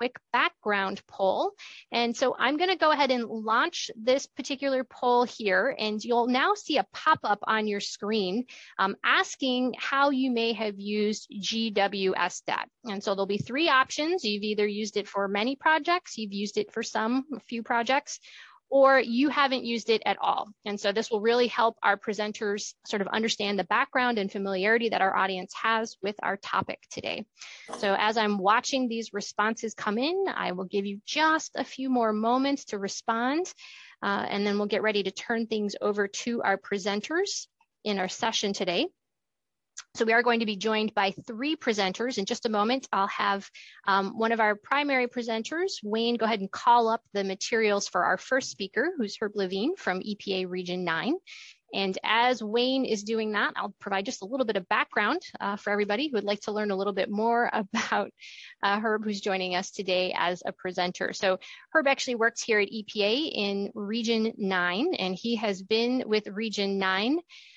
quick background poll. And so I'm going to go ahead and launch this particular poll here, and you'll now see a pop-up on your screen asking how you may have used GWSDAT. And so there'll be three options. You've either used it for many projects, you've used it for a few projects, or you haven't used it at all. And so this will really help our presenters sort of understand the background and familiarity that our audience has with our topic today. So as I'm watching these responses come in, I will give you just a few more moments to respond, and then we'll get ready to turn things over to our presenters in our session today. So we are going to be joined by three presenters. In just a moment, I'll have one of our primary presenters, Wayne, go ahead and call up the materials for our first speaker, who's Herb Levine from EPA Region 9. And as Wayne is doing that, I'll provide just a little bit of background for everybody who would like to learn a little bit more about Herb, who's joining us today as a presenter. So Herb actually works here at EPA in Region 9, and he has been with Region 9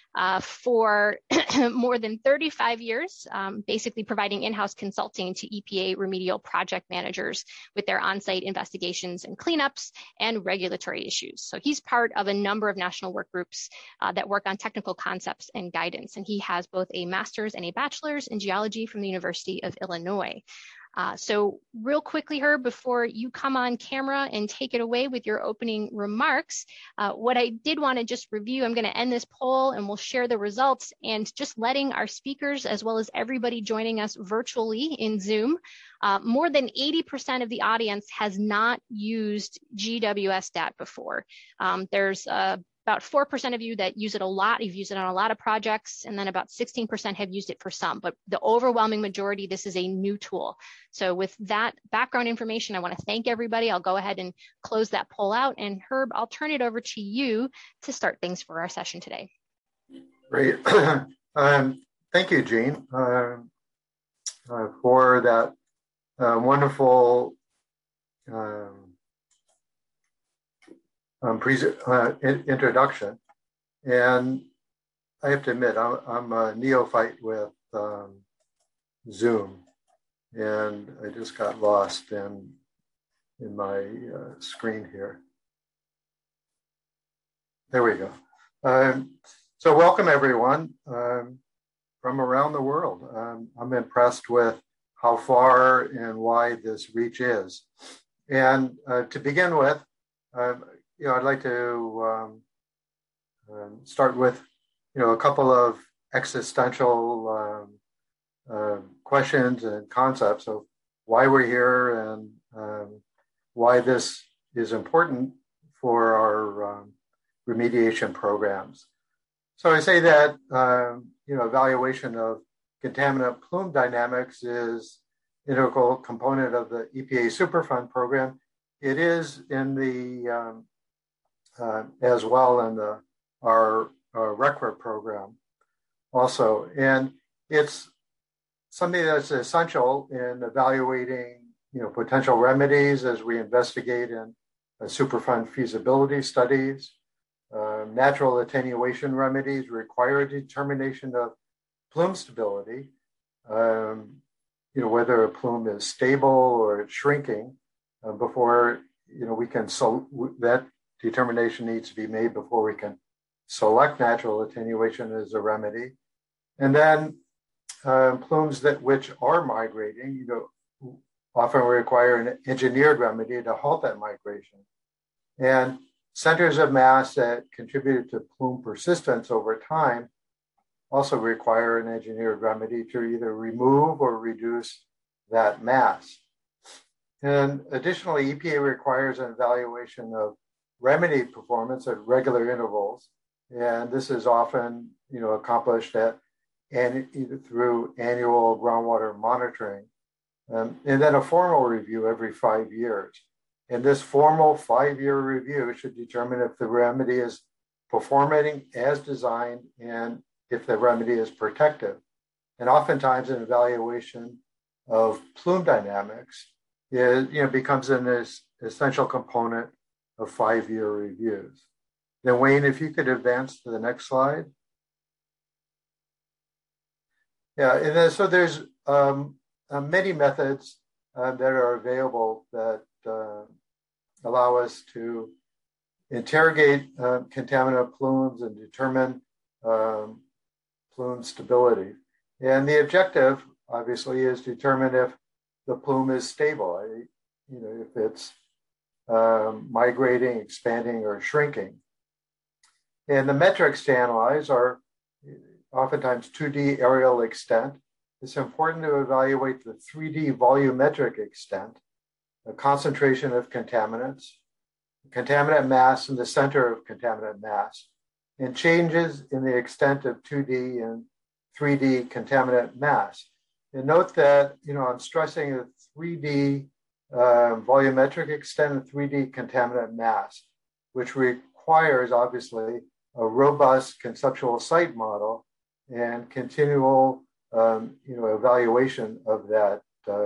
for more than 35 years, basically providing in-house consulting to EPA remedial project managers with their on-site investigations and cleanups and regulatory issues. So he's part of a number of national work groups that work on technical concepts and guidance. And he has both a master's and a bachelor's in geology from the University of Illinois. So real quickly, Herb, before you come on camera and take it away with your opening remarks, what I did want to just review, I'm going to end this poll and we'll share the results, and just letting our speakers as well as everybody joining us virtually in Zoom, more than 80% of the audience has not used GWSDAT before. There's about 4% of you that use it a lot. You've used it on a lot of projects, and then about 16% have used it for some, but the overwhelming majority, this is a new tool. So with that background information, I want to thank everybody. I'll go ahead and close that poll out, and Herb, I'll turn it over to you to start things for our session today. Great. Thank you, Jean, for that wonderful introduction. And I have to admit, I'm a neophyte with Zoom, and I just got lost in my screen here. There we go. So welcome everyone from around the world. I'm impressed with how far and wide this reach is. And to begin with, I'd like to start with, a couple of existential questions and concepts of why we're here and why this is important for our remediation programs. So I say that, evaluation of contaminant plume dynamics is an integral component of the EPA Superfund program. It is in the as well in our RCRA program also. And it's something that's essential in evaluating, potential remedies as we investigate in Superfund feasibility studies. Natural attenuation remedies require a determination of plume stability, whether a plume is stable or it's shrinking before, we can, that determination needs to be made before we can select natural attenuation as a remedy. And then plumes which are migrating, often require an engineered remedy to halt that migration. And centers of mass that contribute to plume persistence over time also require an engineered remedy to either remove or reduce that mass. And additionally, EPA requires an evaluation of remedy performance at regular intervals. And this is often, accomplished either through annual groundwater monitoring. And then a formal review every 5 years. And this formal 5-year review should determine if the remedy is performing as designed and if the remedy is protective. And oftentimes an evaluation of plume dynamics becomes an essential component of 5-year reviews. Then Wayne, if you could advance to the next slide. Yeah, and then, so there's many methods that are available that allow us to interrogate contaminant plumes and determine plume stability. And the objective, obviously, is to determine if the plume is stable, if it's migrating, expanding, or shrinking. And the metrics to analyze are oftentimes 2D aerial extent. It's important to evaluate the 3D volumetric extent, the concentration of contaminants, contaminant mass in the center of contaminant mass, and changes in the extent of 2D and 3D contaminant mass. And note that, I'm stressing the 3D volumetric extent and 3D contaminant mass, which requires, obviously, a robust conceptual site model and continual, evaluation of that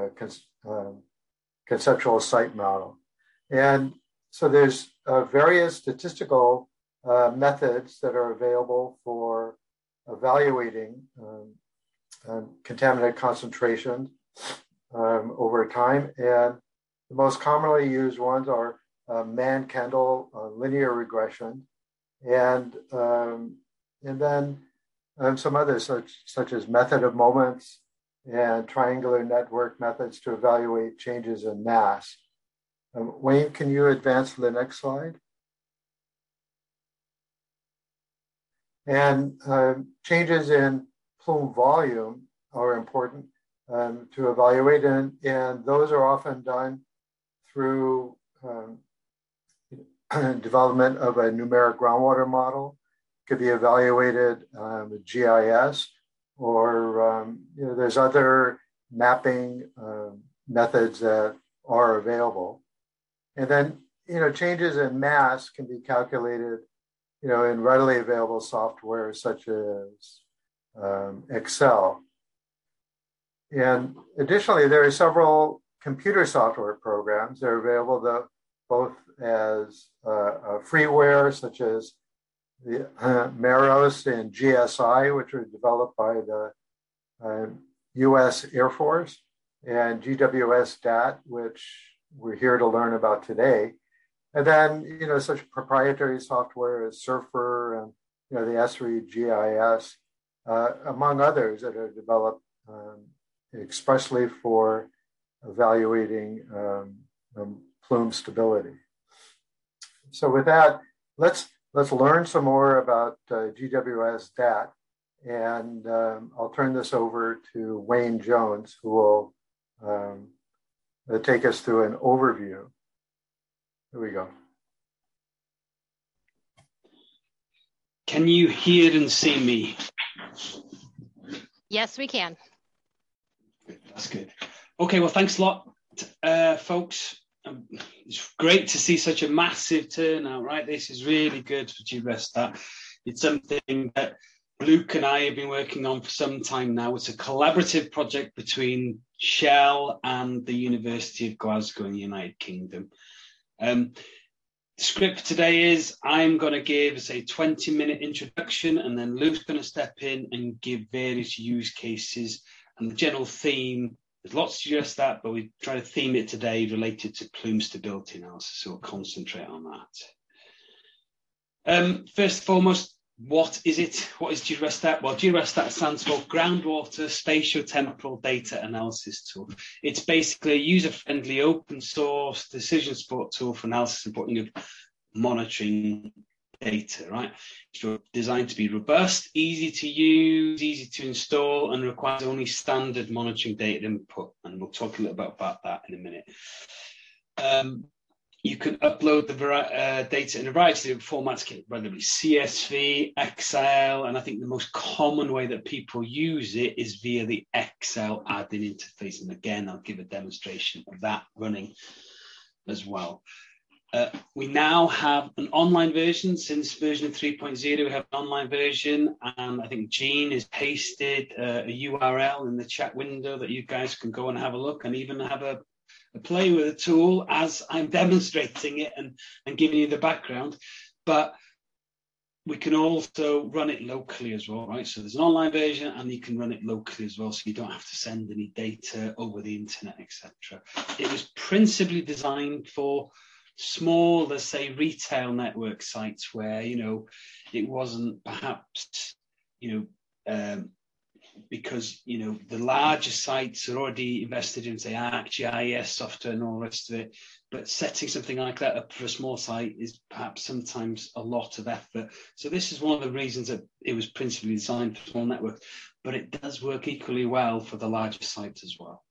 conceptual site model. And so there's various statistical methods that are available for evaluating contaminant concentration over time. And the most commonly used ones are Mann-Kendall linear regression, and then some others such as method of moments and triangular network methods to evaluate changes in mass. Wayne, can you advance to the next slide? And changes in plume volume are important to evaluate, and those are often done through development of a numeric groundwater model. Could be evaluated with GIS, or there's other mapping methods that are available. And then changes in mass can be calculated in readily available software such as Excel. And additionally, there are several computer software programs that are available both as freeware, such as the Meros and GSI, which were developed by the U.S. Air Force, and GWS-DAT, which we're here to learn about today. And then, such proprietary software as Surfer and, the Esri GIS, among others that are developed expressly for evaluating plume stability. So with that, let's learn some more about GWS-DAT, and I'll turn this over to Wayne Jones, who will take us through an overview. Here we go. Can you hear and see me? Yes, we can. That's good. Okay, well, thanks a lot, folks. It's great to see such a massive turnout, right? This is really good for GWS-DAT. It's something that Luke and I have been working on for some time now. It's a collaborative project between Shell and the University of Glasgow in the United Kingdom. The script today is I'm going to give us a 20-minute introduction, and then Luke's going to step in and give various use cases. And the general theme, there's lots to GWS-DAT, but we try to theme it today related to plume stability analysis, so we'll concentrate on that. First and foremost, what is it? What is GWS-DAT? Well, GWS-DAT stands for Groundwater Spatiotemporal Data Analysis Tool. It's basically a user-friendly, open-source decision support tool for analysis and reporting of monitoring data, right? It's designed to be robust, easy to use, easy to install, and requires only standard monitoring data input. And we'll talk a little bit about that in a minute. You can upload the data in a variety of formats, whether it be CSV, Excel, and I think the most common way that people use it is via the Excel add-in interface. And again, I'll give a demonstration of that running as well. We now have an online version. Since version 3.0, we have an online version, and I think Jean has pasted a URL in the chat window that you guys can go and have a look and even have a play with the tool as I'm demonstrating it and giving you the background. But we can also run it locally as well, right? So there's an online version and you can run it locally as well, so you don't have to send any data over the internet, etc. It was principally designed for small, let's say, retail network sites where, you know, it wasn't perhaps, you know, because, you know, the larger sites are already invested in, say, ArcGIS software and all the rest of it. But setting something like that up for a small site is perhaps sometimes a lot of effort. So this is one of the reasons that it was principally designed for small networks, but it does work equally well for the larger sites as well.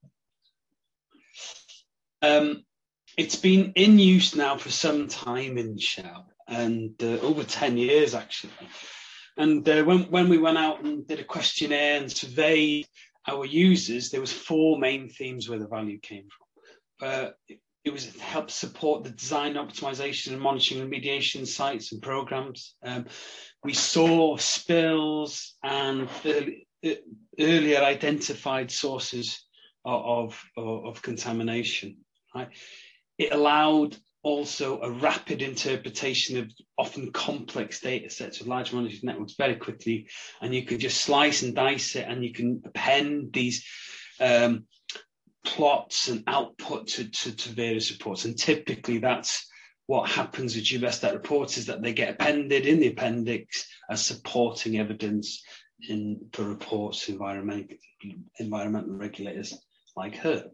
It's been in use now for some time in Shell, and over 10 years actually. And when we went out and did a questionnaire and surveyed our users, there was 4 main themes where the value came from. It was to help support the design, optimization, and monitoring remediation sites and programs. We saw spills and earlier identified sources of contamination. Right? It allowed also a rapid interpretation of often complex data sets of large monitoring networks very quickly, and you can just slice and dice it, and you can append these plots and output to various reports. And typically that's what happens with GeoRestat reports, is that they get appended in the appendix as supporting evidence for reports environmental regulators like HERP.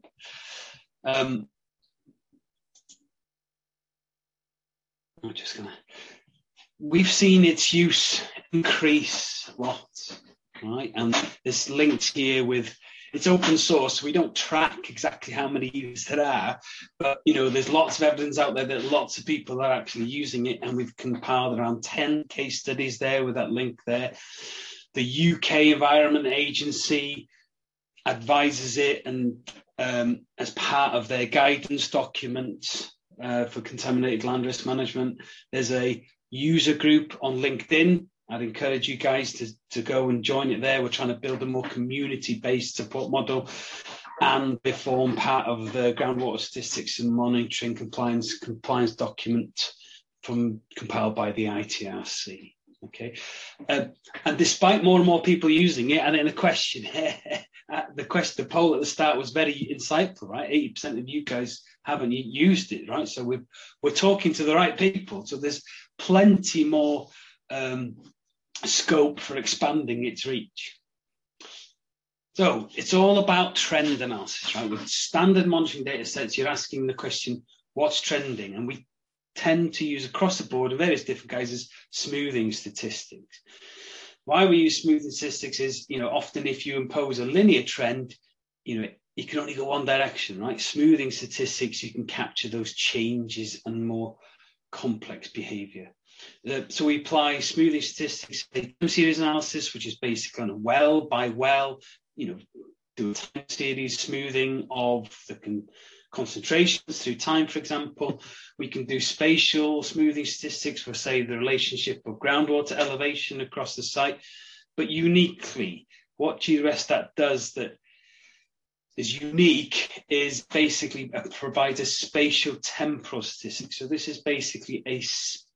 We've seen its use increase a lot, right? And this linked here with, it's open source, so we don't track exactly how many users there are, but you know, there's lots of evidence out there that lots of people are actually using it, and we've compiled around 10 case studies there with that link there. The UK Environment Agency advises it, and as part of their guidance documents for contaminated land risk management, there's a user group on LinkedIn. I'd encourage you guys to go and join it there. We're trying to build a more community-based support model, and they form part of the groundwater statistics and monitoring compliance document compiled by the ITRC. Okay, and despite more and more people using it, and then the question, the poll at the start was very insightful, right? 80% of you guys haven't used it, right? So we're talking to the right people. So there's plenty more scope for expanding its reach. So it's all about trend analysis, right? With standard monitoring data sets, you're asking the question, what's trending? And we tend to use across the board in various different guises smoothing statistics. Why we use smoothing statistics is, you know, often if you impose a linear trend, you know, you can only go one direction, right? Smoothing statistics, you can capture those changes and more complex behavior. So we apply smoothing statistics, time series analysis, which is basically on a well by well, you know, do a time series smoothing of the concentrations through time, for example. We can do spatial smoothing statistics for, say, the relationship of groundwater elevation across the site. But uniquely, what GeoRestat does that is unique is basically provides a spatial temporal statistic. So this is basically a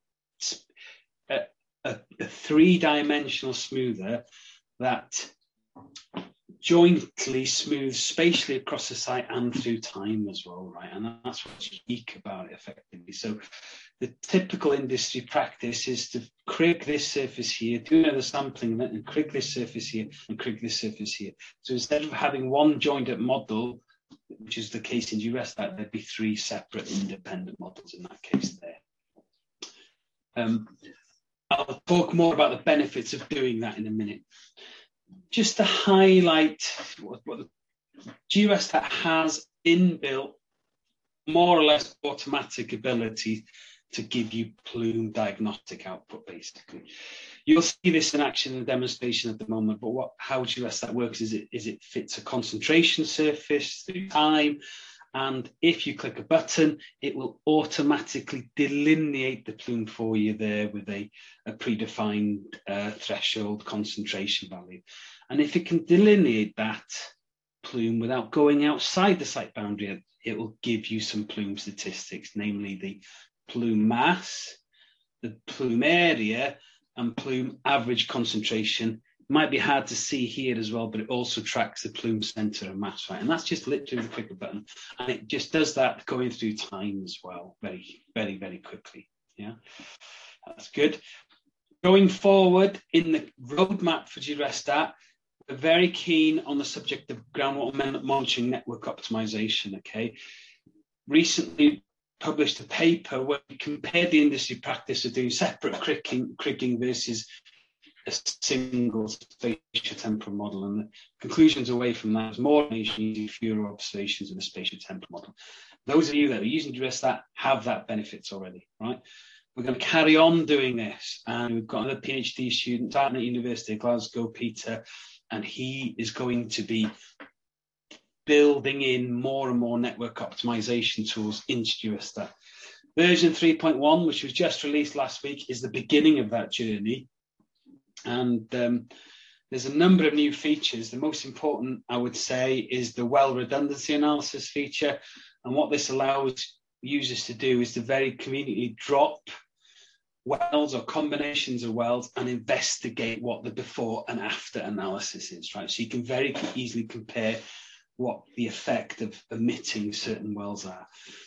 three-dimensional smoother that jointly smooths spatially across the site and through time as well, right? And that's what's unique about it effectively. So the typical industry practice is to crig this surface here, do another sampling event, and crig this surface here, and crig this surface here. So instead of having one joined-up model, which is the case in GeoRestat, there'd be 3 separate independent models in that case there. I'll talk more about the benefits of doing that in a minute. Just to highlight what GeoRestat has inbuilt more or less automatic ability to give you plume diagnostic output, basically. You'll see this in action in the demonstration at the moment, but how GeoRestat works is it fits a concentration surface through time, and if you click a button, it will automatically delineate the plume for you there with a predefined threshold concentration value. And if it can delineate that plume without going outside the site boundary, it will give you some plume statistics, namely the plume mass, the plume area, and plume average concentration. Might be hard to see here as well, but it also tracks the plume center of mass, right? And that's just literally the click of a button. And it just does that going through time as well, very, very, very quickly. Yeah, that's good. Going forward in the roadmap for GWRESSDAT, we're very keen on the subject of groundwater monitoring network optimization, okay? Recently published a paper where we compared the industry practice of doing separate kriging versus a single spatial temporal model, and the conclusions away from that is more information using fewer observations of the spatial temporal model. Those of you that are using GWRESSDAT have that benefits already, right? We're going to carry on doing this, and we've got another PhD student starting at University of Glasgow, Peter, and he is going to be building in more and more network optimization tools into GWRESSDAT. Version 3.1, which was just released last week, is the beginning of that journey. And there's a number of new features. The most important, I would say, is the well redundancy analysis feature. And what this allows users to do is to very conveniently drop wells or combinations of wells and investigate what the before and after analysis is, right? So you can very easily compare what the effect of omitting certain wells are.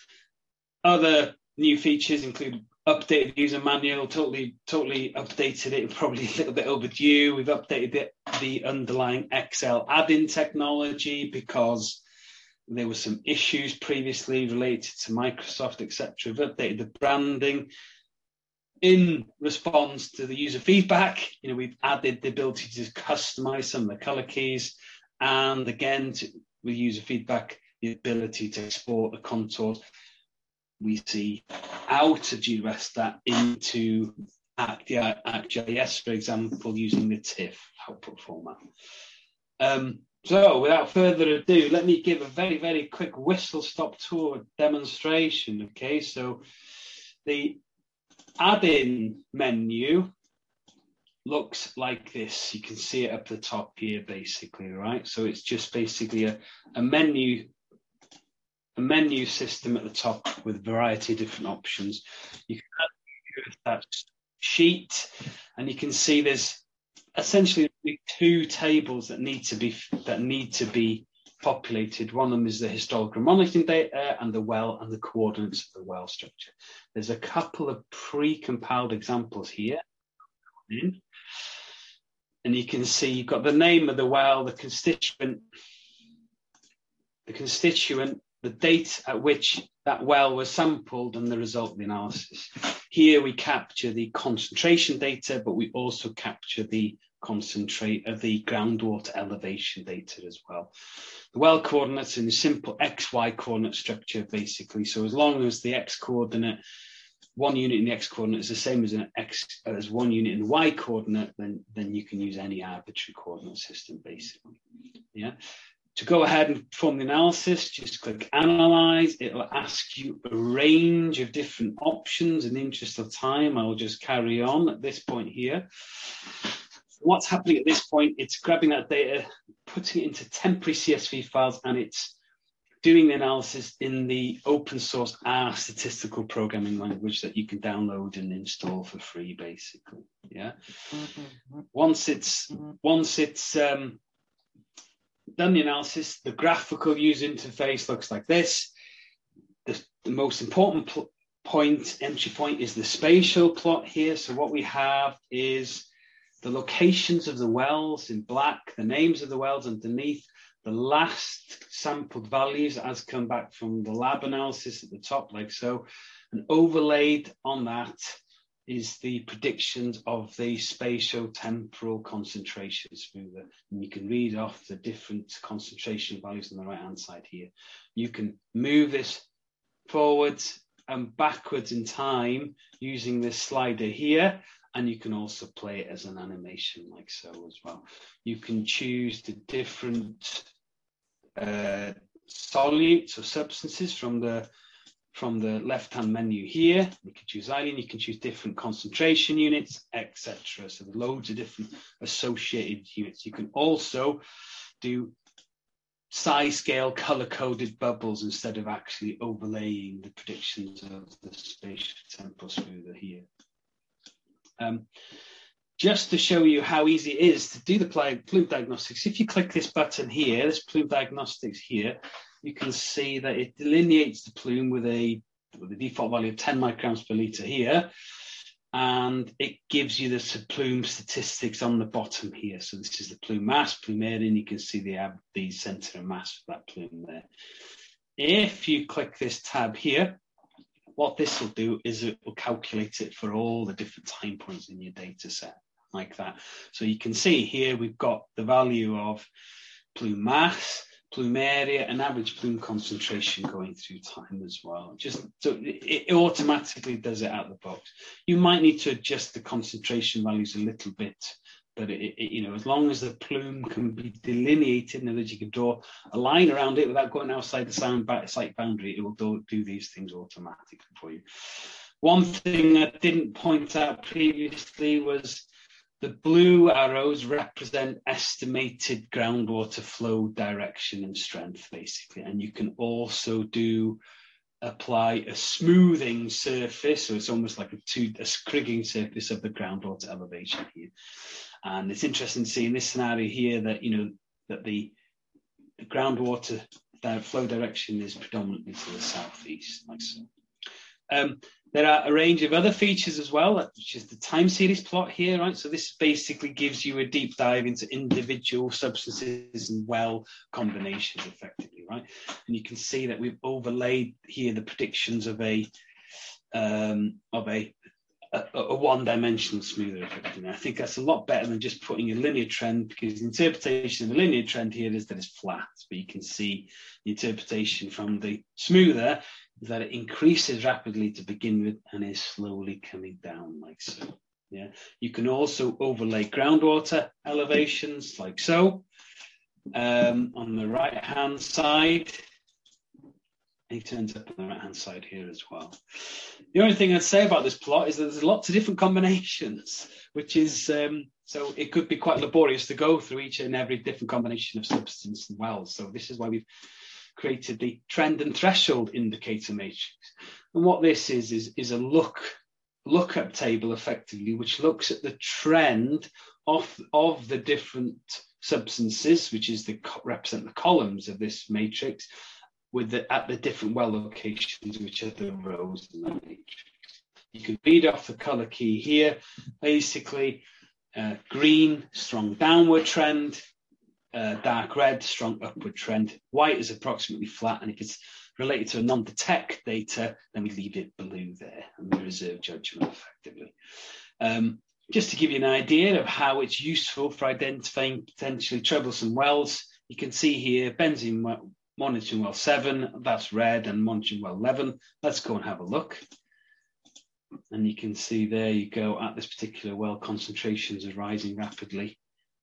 Other new features include updated user manual, totally updated it, probably a little bit overdue. We've updated the underlying Excel add-in technology because there were some issues previously related to Microsoft, etc. We've updated the branding. In response to the user feedback, we've added the ability to customize some of the color keys, and again, with user feedback, the ability to export the contours we see out of GWRESSDAT into ArcGIS, for example, using the TIFF output format. So without further ado, let me give a very, very quick whistle-stop tour demonstration, okay? So the add-in menu looks like this. You can see it up the top here, basically, right? So it's just basically a menu system at the top with a variety of different options. You can add that sheet, and you can see there's essentially two tables that need to be populated. One of them is the historical monitoring data and the well and the coordinates of the well structure. There's a couple of pre-compiled examples here. And you can see you've got the name of the well, the constituent, the date at which that well was sampled, and the result of the analysis. Here we capture the concentration data, but we also capture the groundwater elevation data as well. The well coordinates in a simple XY coordinate structure, basically. So as long as the X coordinate, one unit in the X coordinate is the same as one unit in the Y coordinate, then you can use any arbitrary coordinate system, basically. Yeah. To go ahead and perform the analysis, just click Analyze. It'll ask you a range of different options. In the interest of time, I'll just carry on at this point here. What's happening at this point, it's grabbing that data, putting it into temporary CSV files, and it's doing the analysis in the open source R statistical programming language that you can download and install for free, basically. Yeah. Once it's done the analysis, the graphical user interface looks like this. The most important entry point is the spatial plot here. So what we have is the locations of the wells in black, the names of the wells underneath, the last sampled values as come back from the lab analysis at the top, like so. And overlaid on that is the predictions of the spatial temporal concentration smoother. And you can read off the different concentration values on the right-hand side here. You can move this forwards and backwards in time using this slider here, and you can also play it as an animation like so as well. You can choose the different solutes or substances from the left-hand menu here. You can choose xylene, you can choose different concentration units, etc. So there's loads of different associated units. You can also do size scale color-coded bubbles instead of actually overlaying the predictions of the spatial temporal smoother here. just to show you how easy it is to do the plume diagnostics, if you click this button here, this plume diagnostics here, you can see that it delineates the plume with a default value of 10 micrograms per litre here, and it gives you the plume statistics on the bottom here. So this is the plume mass, plume area, and you can see the centre of mass of that plume there. If you click this tab here, what this will do is it will calculate it for all the different time points in your data set, like that. So you can see here we've got the value of plume mass, plume area, and average plume concentration going through time as well. Just so it automatically does it out of the box. You might need to adjust the concentration values a little bit, but you know, as long as the plume can be delineated, in other words, you can draw a line around it without going outside the site boundary, it will do these things automatically for you. One thing I didn't point out previously was the blue arrows represent estimated groundwater flow direction and strength, basically. And you can also apply a smoothing surface, so it's almost like a kriging surface of the groundwater elevation here. And it's interesting to see in this scenario here that, you know, that the groundwater flow direction is predominantly to the southeast, like so. There are a range of other features as well, which is the time series plot here, right? So this basically gives you a deep dive into individual substances and well combinations effectively, right? And you can see that we've overlaid here the predictions of a one-dimensional smoother effectively. I think that's a lot better than just putting a linear trend, because the interpretation of the linear trend here is that it's flat, but you can see the interpretation from the smoother is that it increases rapidly to begin with and is slowly coming down like so. Yeah, you can also overlay groundwater elevations like so on the right-hand side. He turns up on the right-hand side here as well. The only thing I'd say about this plot is that there's lots of different combinations, which is, so it could be quite laborious to go through each and every different combination of substance and wells. So this is why we've created the trend and threshold indicator matrix. And what this is a lookup table effectively, which looks at the trend of the different substances, which is represent the columns of this matrix, at the different well locations, which are the rows in that matrix. You can read off the color key here. Basically, green, strong downward trend, dark red, strong upward trend. White is approximately flat, and if it's related to a non-detect data, then we leave it blue there, and we reserve judgment effectively. Just to give you an idea of how it's useful for identifying potentially troublesome wells, you can see here benzene monitoring well 7, that's red, and monitoring well 11. Let's go and have a look. And you can see there you go, at this particular well, concentrations are rising rapidly.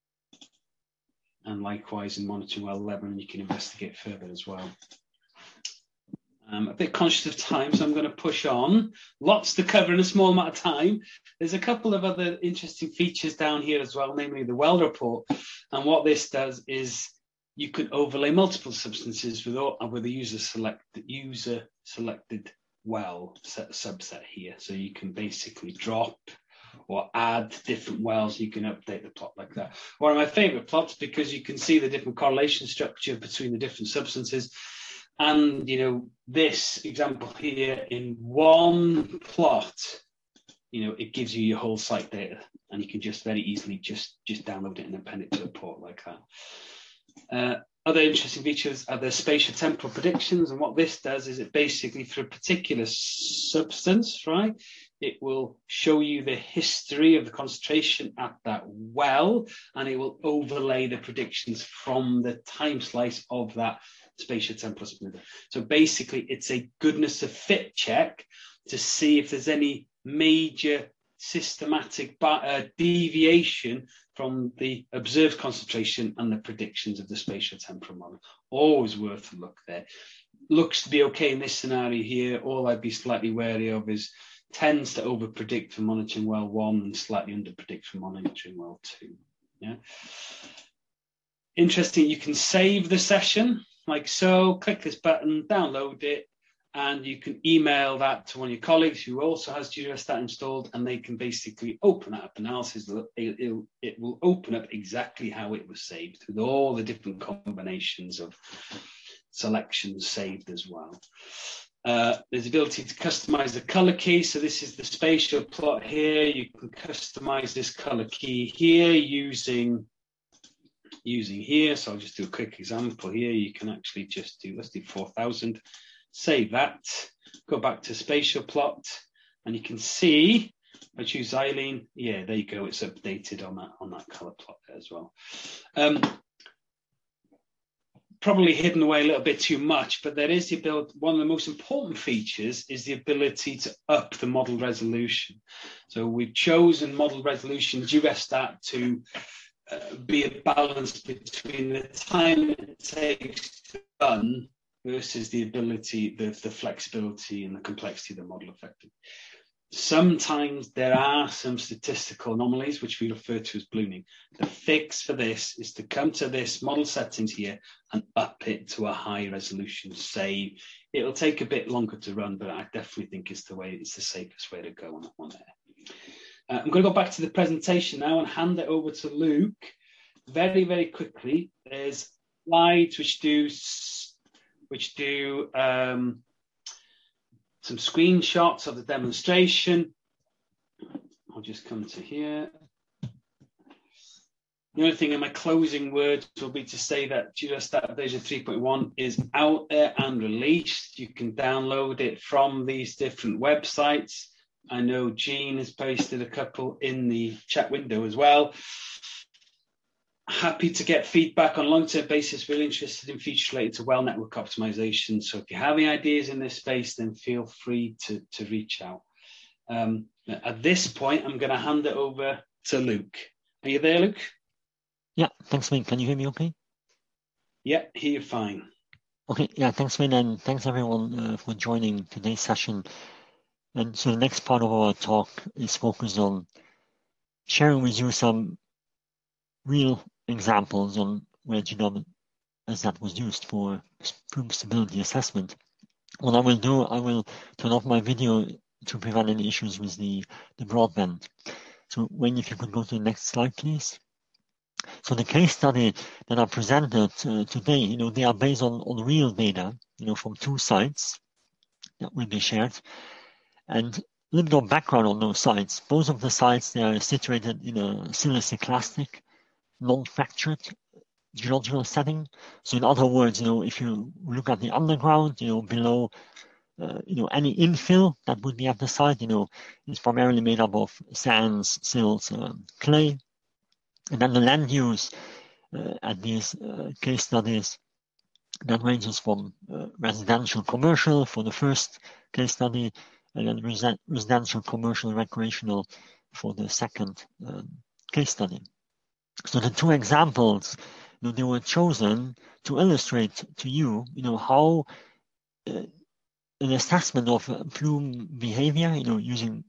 And likewise in monitoring well 11, you can investigate further as well. I'm a bit conscious of time, so I'm going to push on. Lots to cover in a small amount of time. There's a couple of other interesting features down here as well, namely the well report. And what this does is you could overlay multiple substances with a user selected well subset here. So you can basically drop or add different wells. You can update the plot like that. One of my favorite plots, because you can see the different correlation structure between the different substances. And, you know, this example here in one plot, you know, it gives you your whole site data, and you can just very easily just download it and append it to a port like that. Other interesting features are the spatial temporal predictions, and what this does is it basically, for a particular substance, right, it will show you the history of the concentration at that well, and it will overlay the predictions from the time slice of that spatial temporal smoother. So basically, it's a goodness of fit check to see if there's any major systematic deviation from the observed concentration and the predictions of the spatial temporal model. Always worth a look there. Looks to be okay in this scenario here. All I'd be slightly wary of is tends to over predict for monitoring well 1 and slightly under predict for monitoring well 2. Yeah. Interesting, you can save the session like so, click this button, download it, and you can email that to one of your colleagues who also has GWSStat installed, and they can basically open that up analysis. It will open up exactly how it was saved with all the different combinations of selections saved as well. There's the ability to customize the color key. So this is the spatial plot here. You can customize this color key here using here. So I'll just do a quick example here. You can actually just do, let's do 4000, save that, go back to spatial plot, and you can see, I choose Xylene. Yeah, there you go. It's updated on that color plot there as well. Probably hidden away a little bit too much, but there is the ability, one of the most important features is the ability to up the model resolution. So we've chosen model resolution GWSStat to be a balance between the time it takes to run versus the ability, the flexibility and the complexity of the model effectively. Sometimes there are some statistical anomalies, which we refer to as ballooning. The fix for this is to come to this model settings here and up it to a high resolution save. It'll take a bit longer to run, but I definitely think it's the safest way to go on that one there. I'm going to go back to the presentation now and hand it over to Luke. Very, very quickly, there's slides which do some screenshots of the demonstration. I'll just come to here. The only thing in my closing words will be to say that GWSStat version 3.1 is out there and released. You can download it from these different websites. I know Jean has posted a couple in the chat window as well. Happy to get feedback on a long-term basis. Really interested in features related to well network optimization. So if you have any ideas in this space, then feel free to reach out. At this point, I'm going to hand it over to Luke. Are you there, Luke? Yeah, thanks, Wayne. Can you hear me okay? Yeah, hear you fine. Okay, yeah, thanks, Wayne, and thanks everyone for joining today's session. And so the next part of our talk is focused on sharing with you some real examples on where GWSStat was used for plume stability assessment. What I will do, I will turn off my video to prevent any issues with the broadband. So Wayne, if you could go to the next slide, please. So the case study that I presented today, they are based on real data, from 2 sites that will be shared. And a little bit of background on those sites. Both of the sites, they are situated in a siliciclastic, non-fractured geological setting. So in other words, if you look at the underground, below, any infill that would be at the site, it's primarily made up of sands, silts, clay. And then the land use at these case studies, that ranges from residential, commercial for the first case study, and then residential, commercial, recreational for the second case study. So the 2 examples, they were chosen to illustrate to you, how an assessment of plume behavior, using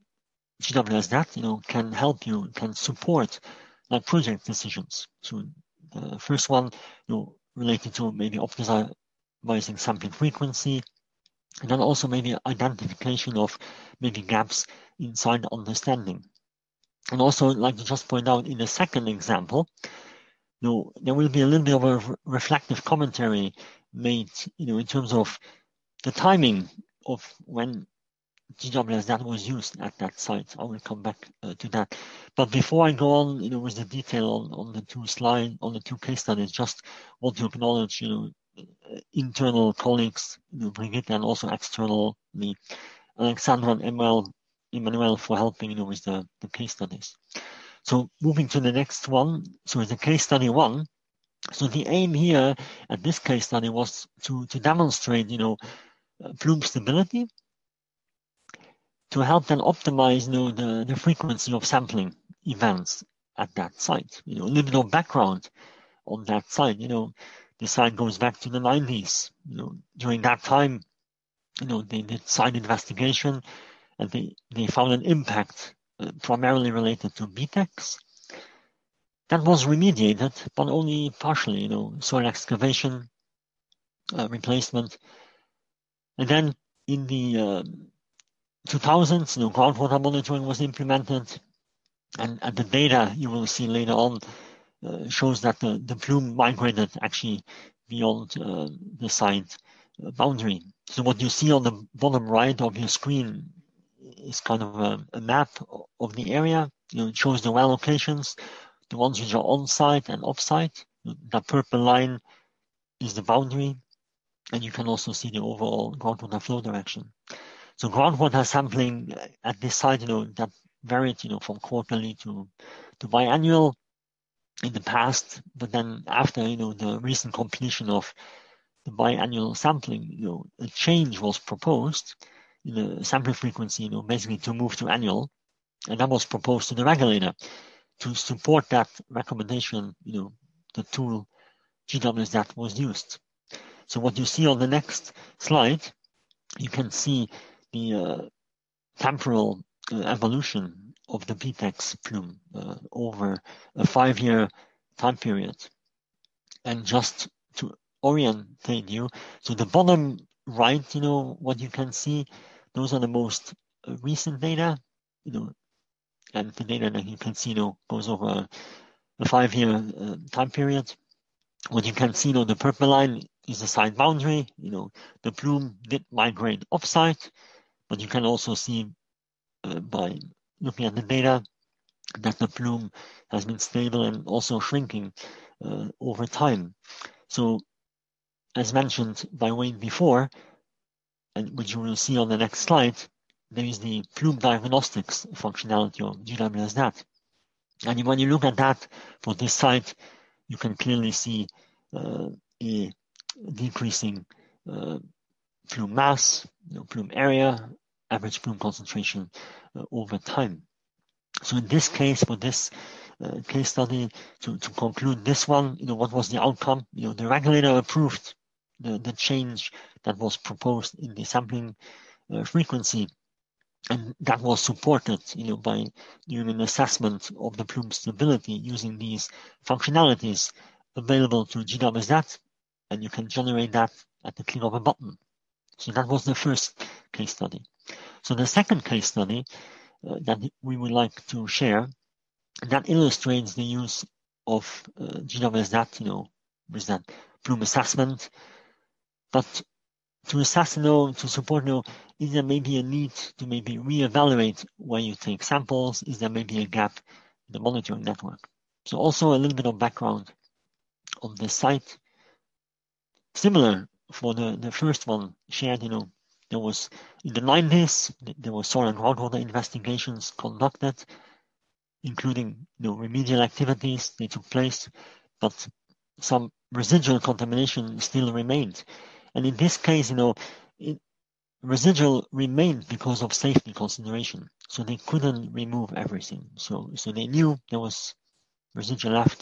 GWSStat, can help you, can support project decisions. So the first one, related to maybe optimizing sampling frequency, and then also maybe identification of maybe gaps inside understanding. And also, I'd like to just point out in the second example, there will be a little bit of a reflective commentary made, in terms of the timing of when GWSStat was used at that site. I will come back to that. But before I go on, with the detail on the 2 slides, on the 2 case studies, just want to acknowledge, internal colleagues, Brigitte, and also externally, Alexandra and Emmanuel for helping, with the case studies. So moving to the next one. So the case study 1. So the aim here at this case study was to demonstrate, plume stability, to help then optimize, the frequency of sampling events at that site. A little bit of background on that site. The site goes back to the 90s. During that time, they did site investigation, and they found an impact primarily related to BTEX. That was remediated, but only partially, soil excavation, replacement. And then, in the 2000s, groundwater monitoring was implemented, and the data you will see later on shows that the plume migrated actually beyond the site boundary. So what you see on the bottom right of your screen is kind of a map of the area. It shows the well locations, the ones which are on site and off site. That purple line is the boundary, and you can also see the overall groundwater flow direction. So groundwater sampling at this site, that varied, from quarterly to biannual in the past, but then after, the recent completion of the biannual sampling, a change was proposed in the sampling frequency, basically to move to annual, and that was proposed to the regulator to support that recommendation. The tool GWSDAT was used. So what you see on the next slide, you can see the temporal evolution of the PTEX plume over a 5-year time period. And just to orientate you, so the bottom right, what you can see, those are the most recent data, and the data that you can see, goes over a 5-year time period. What you can see, the purple line is the site boundary. The plume did migrate off-site, but you can also see by looking at the data that the plume has been stable and also shrinking over time. So, as mentioned by Wayne before, and which you will see on the next slide, there is the plume diagnostics functionality of GWSDAT. And when you look at that for this site, you can clearly see a decreasing plume mass, plume area, average plume concentration over time. So in this case, for this case study, to conclude this one, what was the outcome? The regulator approved the change that was proposed in the sampling frequency, and that was supported, by doing an assessment of the plume stability using these functionalities available to GWSDAT, and you can generate that at the click of a button. So that was the first case study. So the second case study that we would like to share, that illustrates the use of GWSDAT, with that plume assessment. But to assess, to support, is there maybe a need to maybe reevaluate where you take samples? Is there maybe a gap in the monitoring network? So also a little bit of background on the site. Similar for the first one shared, there was in the 90s, there was soil and groundwater investigations conducted, including remedial activities. They took place, but some residual contamination still remained. And in this case, residual remained because of safety consideration. So they couldn't remove everything. So they knew there was residual left.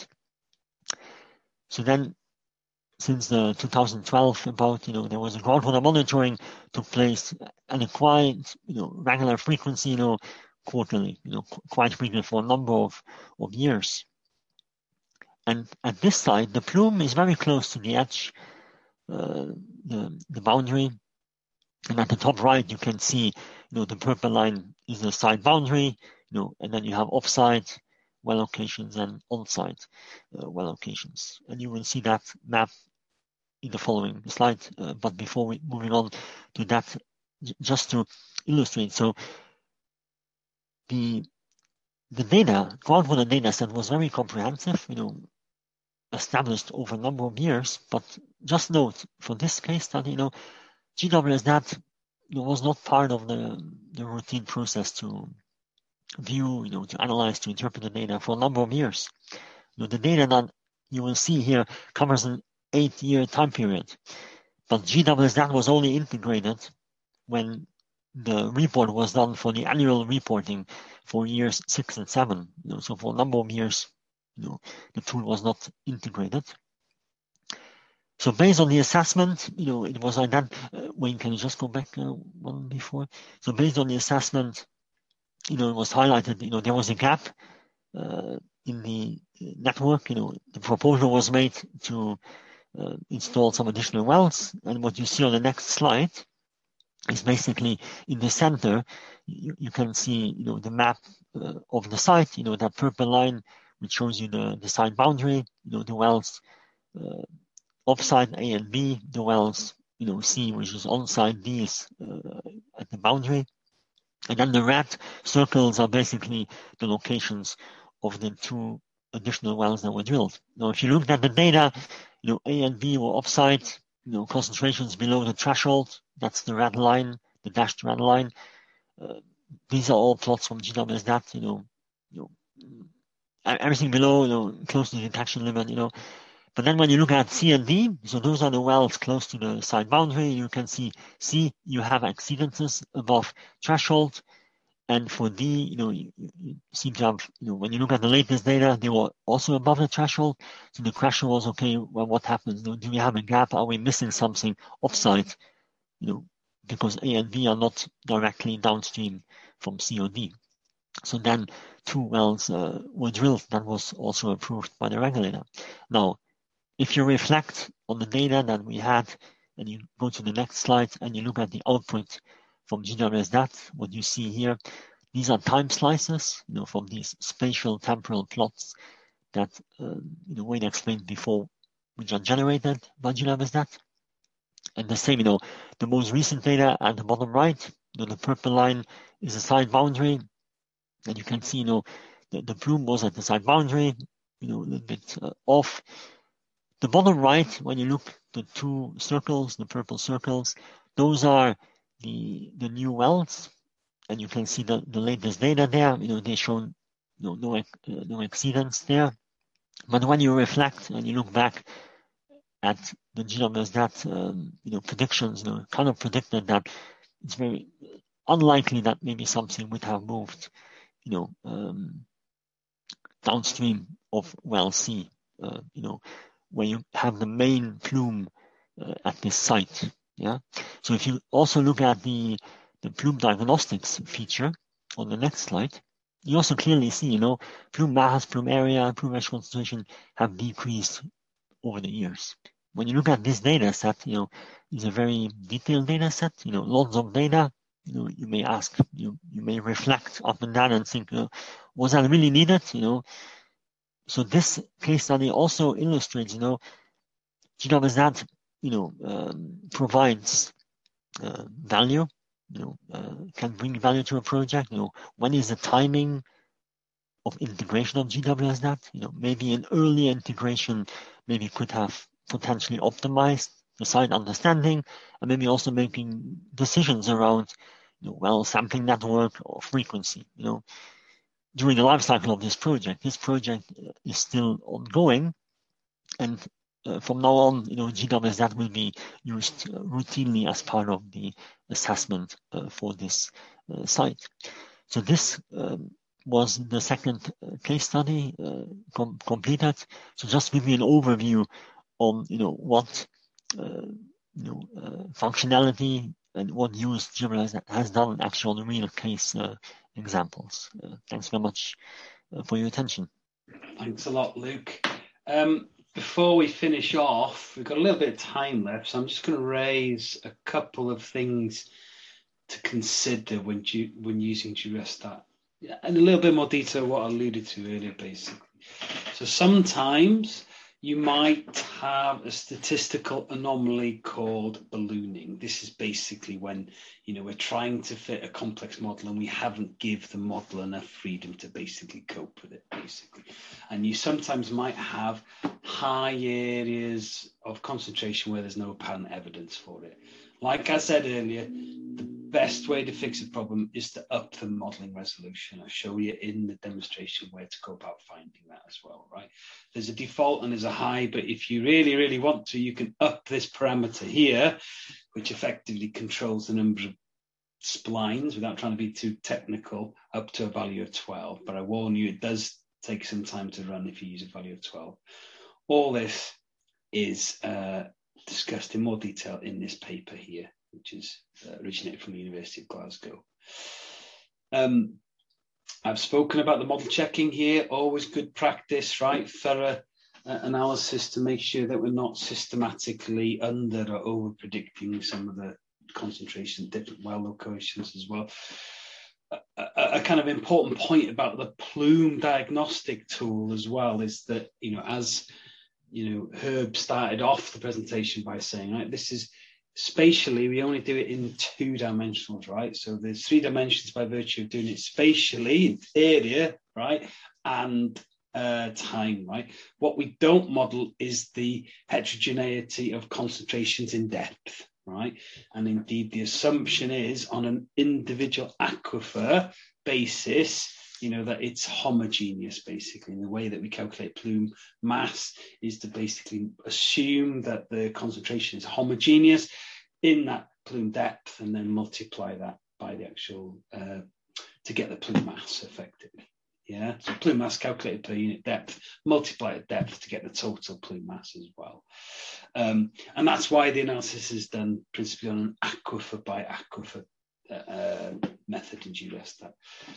So then, since the 2012, about, there was a groundwater monitoring took place at a quite, regular frequency, quarterly, quite frequent for a number of years. And at this site, the plume is very close to the edge, the boundary. And at the top right, you can see, the purple line is the site boundary, and then you have off-site well locations and on-site well locations. And you will see that map in the following slide. But before we moving on to that, just to illustrate, so the data, groundwater data set was very comprehensive, established over a number of years. But just note, for this case study, GWSDAT was not part of the routine process to view, to analyze, to interpret the data for a number of years. The data that you will see here covers an 8-year time period, but GWSDAT was only integrated when the report was done for the annual reporting for years 6 and 7. So for a number of years, the tool was not integrated. So based on the assessment, it was like that. Wayne, can you just go back one before? So based on the assessment, it was highlighted, there was a gap in the network. The proposal was made to install some additional wells. And what you see on the next slide is basically in the center. You can see, the map of the site, that purple line, which shows you the site boundary, the wells offsite A and B, the wells, C, which is on-site, D is at the boundary. And then the red circles are basically the locations of the 2 additional wells that were drilled. Now, if you look at the data, A and B were offsite, concentrations below the threshold. That's the red line, the dashed red line. These are all plots from GWSDAT, everything below, close to the detection limit, But then when you look at C and D, so those are the wells close to the site boundary, you can see C, you have exceedances above threshold. And for D, you seem to have, when you look at the latest data, they were also above the threshold. So the question was, okay, well, what happens? Do we have a gap? Are we missing something offsite? Because A and B are not directly downstream from C or D. So then 2 wells were drilled. That was also approved by the regulator. Now, if you reflect on the data that we had, and you go to the next slide and you look at the output from GWSDAT, what you see here, these are time slices, from these spatial temporal plots that Wayne explained before, which are generated by GWSDAT. And the same, the most recent data at the bottom right, the purple line is the site boundary, and you can see, the plume was at the site boundary, a little bit off. The bottom right, when you look, the 2 circles, the purple circles, those are the new wells, and you can see the latest data there. They show no exceedance there. But when you reflect and you look back at the GWSDAT, predictions, kind of predicted that it's very unlikely that maybe something would have moved, downstream of well C, where you have the main plume at this site. Yeah. So if you also look at the plume diagnostics feature on the next slide, you also clearly see, plume mass, plume area, plume ash concentration have decreased over the years. When you look at this data set, it's a very detailed data set, lots of data. You may ask, you may reflect up and down and think, was that really needed? So this case study also illustrates, GWSDAT, provides value, can bring value to a project. When is the timing of integration of GWSDAT? Maybe an early integration maybe could have potentially optimized the site understanding, and maybe also making decisions around, sampling network or frequency. During the life cycle of this project is still ongoing, and from now on, GWSDAT will be used routinely as part of the assessment for this site. So this was the second case study completed. So just give you an overview on, what functionality and what use GWSDAT has done actually on real case examples. Thanks very much for your attention. Thanks a lot, Luke. Before we finish off, we've got a little bit of time left, so I'm just going to raise a couple of things to consider when using GWSDAT, and a little bit more detail what I alluded to earlier, basically. So sometimes you might have a statistical anomaly called ballooning. This is basically when, we're trying to fit a complex model and we haven't give the model enough freedom to basically cope with it, basically. And you sometimes might have high areas of concentration where there's no apparent evidence for it. Like I said earlier, the best way to fix a problem is to up the modeling resolution. I'll show you in the demonstration where to go about finding that as well, right? There's a default and there's a high, but if you really, really want to, you can up this parameter here, which effectively controls the number of splines without trying to be too technical, up to a value of 12. But I warn you, it does take some time to run if you use a value of 12. All this is discussed in more detail in this paper here, which is originated from the University of Glasgow. I've spoken about the model checking here, always good practice, right? Thorough analysis to make sure that we're not systematically under or over predicting some of the concentration, different well locations as well. A kind of important point about the Plume diagnostic tool as well is that, as Herb started off the presentation by saying, right, this is spatially, we only do it in 2 dimensionals, right? So there's 3 dimensions by virtue of doing it spatially, in area, right, and time, right? What we don't model is the heterogeneity of concentrations in depth, right? And indeed, the assumption is on an individual aquifer basis, that it's homogeneous, basically. And the way that we calculate plume mass is to basically assume that the concentration is homogeneous in that plume depth, and then multiply that by the actual, to get the plume mass effectively. Yeah, so plume mass calculated per unit depth, multiply at depth to get the total plume mass as well. And that's why the analysis is done principally on an aquifer by aquifer method in GWESTAT.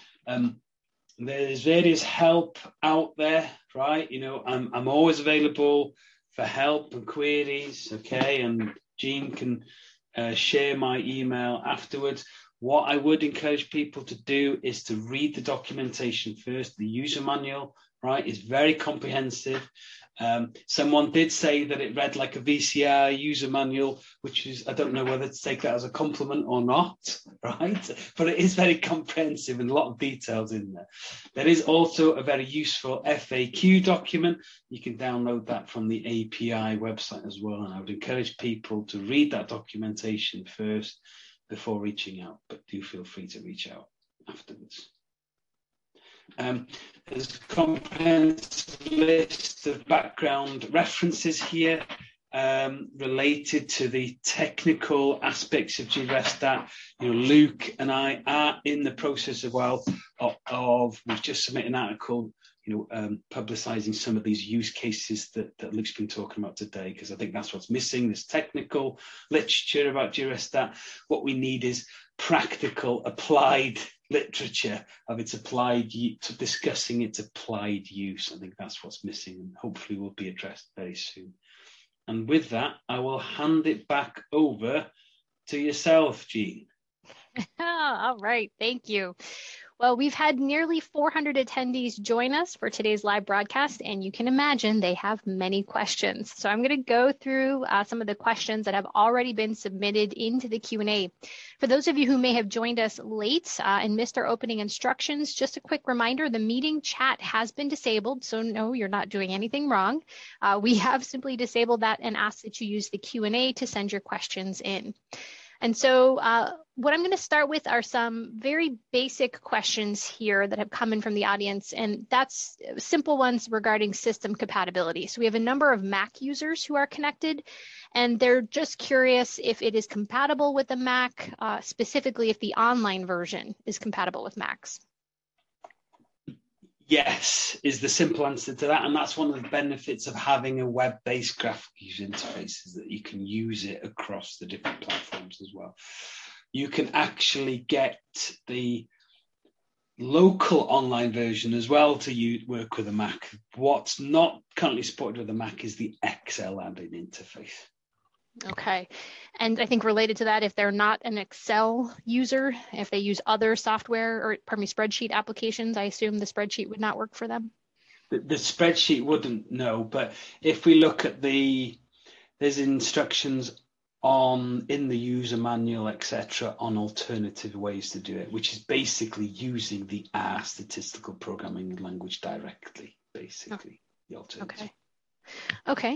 There's various help out there, right? I'm always available for help and queries, okay? And Jean can share my email afterwards. What I would encourage people to do is to read the documentation first. The user manual, right, is very comprehensive. Someone did say that it read like a VCR user manual, which is, I don't know whether to take that as a compliment or not, right? But it is very comprehensive and a lot of details in there. There is also a very useful FAQ document. You can download that from the API website as well. And I would encourage people to read that documentation first before reaching out, but do feel free to reach out afterwards. There's a comprehensive list of background references here related to the technical aspects of GWESTAT. Luke and I are in the process as well of we've just submitted an article, publicizing some of these use cases that Luke's been talking about today, because I think that's what's missing, this technical literature about GWESTAT. What we need is practical, applied literature of its applied to discussing its applied use. I think that's what's missing, and hopefully will be addressed very soon. And with that, I will hand it back over to yourself, Jean. All right, thank you. Well, we've had nearly 400 attendees join us for today's live broadcast, and you can imagine they have many questions. So I'm going to go through some of the questions that have already been submitted into the Q&A. For those of you who may have joined us late and missed our opening instructions, just a quick reminder, the meeting chat has been disabled, so no, you're not doing anything wrong. We have simply disabled that and asked that you use the Q&A to send your questions in. And so what I'm going to start with are some very basic questions here that have come in from the audience, and that's simple ones regarding system compatibility. So we have a number of Mac users who are connected, and they're just curious if it is compatible with the Mac, specifically if the online version is compatible with Macs. Yes, is the simple answer to that. And that's one of the benefits of having a web-based graphical user interface, is that you can use it across the different platforms as well. You can actually get the local online version as well to work with a Mac. What's not currently supported with the Mac is the Excel add-in interface. Okay. And I think related to that, if they're not an Excel user, if they use other software or, spreadsheet applications, I assume the spreadsheet would not work for them? The spreadsheet wouldn't, no. But if we look at there's instructions in the user manual, etc., on alternative ways to do it, which is basically using the R statistical programming language directly, basically, the alternative. Okay. Okay.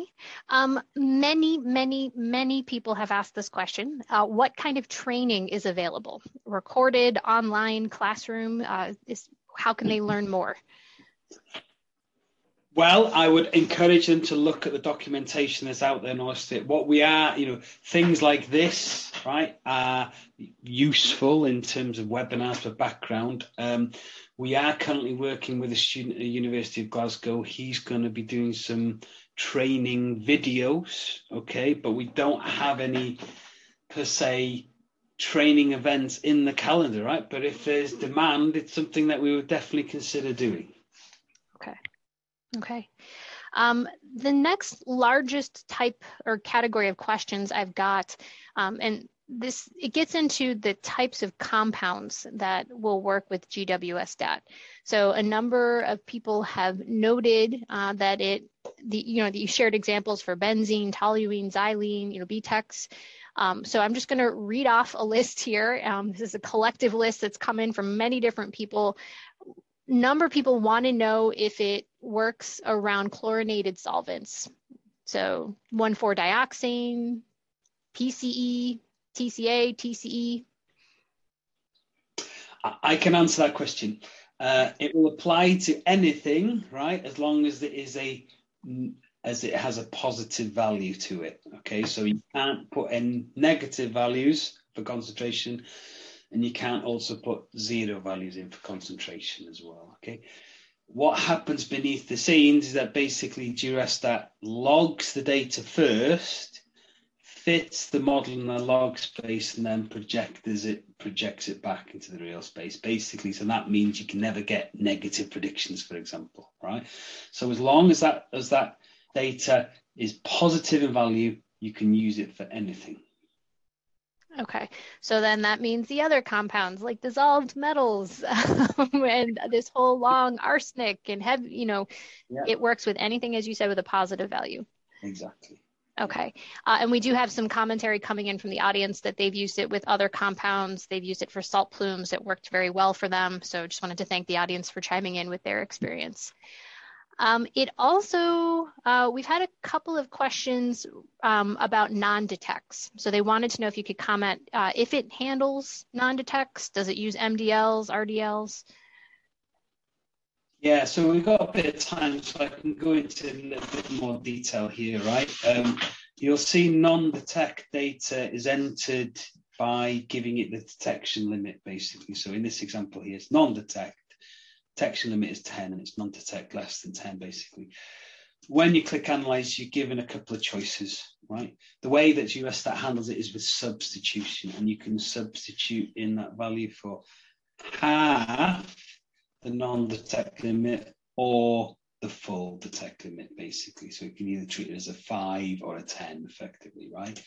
Many people have asked this question. What kind of training is available? Recorded, online, classroom? How can they learn more? Well, I would encourage them to look at the documentation that's out there and honestly, what we are, things like this, right, are useful in terms of webinars for background. We are currently working with a student at the University of Glasgow. He's going to be doing some training videos, okay, but we don't have any, per se, training events in the calendar, right? But if there's demand, it's something that we would definitely consider doing. Okay. The next largest type or category of questions I've got, and it gets into the types of compounds that will work with GWSDAT. So a number of people have noted that you shared examples for benzene, toluene, xylene, BTEX. So I'm just going to read off a list here. This is a collective list that's come in from many different people. Number of people want to know if it works around chlorinated solvents. So 1,4-dioxane, PCE, TCA, TCE. I can answer that question. It will apply to anything, right? As long as it has a positive value to it. Okay, so you can't put in negative values for concentration, and you can't also put zero values in for concentration as well. Okay, what happens beneath the scenes is that basically Durastat logs the data first, fits the model in the log space, and then projects it back into the real space, basically. So that means you can never get negative predictions, for example, right? So as long as that data is positive in value, you can use it for anything. Okay, so then that means the other compounds like dissolved metals and this whole long arsenic and heavy, It works with anything, as you said, with a positive value. Exactly. Okay, and we do have some commentary coming in from the audience that they've used it with other compounds. They've used it for salt plumes. It worked very well for them. So just wanted to thank the audience for chiming in with their experience. It also, we've had a couple of questions about non-detects. So they wanted to know if you could comment if it handles non-detects. Does it use MDLs, RDLs? Yeah, so we've got a bit of time, so I can go into a little bit more detail here, right? You'll see non-detect data is entered by giving it the detection limit, basically. So in this example here, it's non-detect. Detection limit is 10, and it's non-detect less than 10, basically. When you click Analyze, you're given a couple of choices, right? The way that Durastat handles it is with substitution, and you can substitute in that value for half the non-detect limit or the full detect limit, basically. So you can either treat it as a 5 or a 10, effectively, right?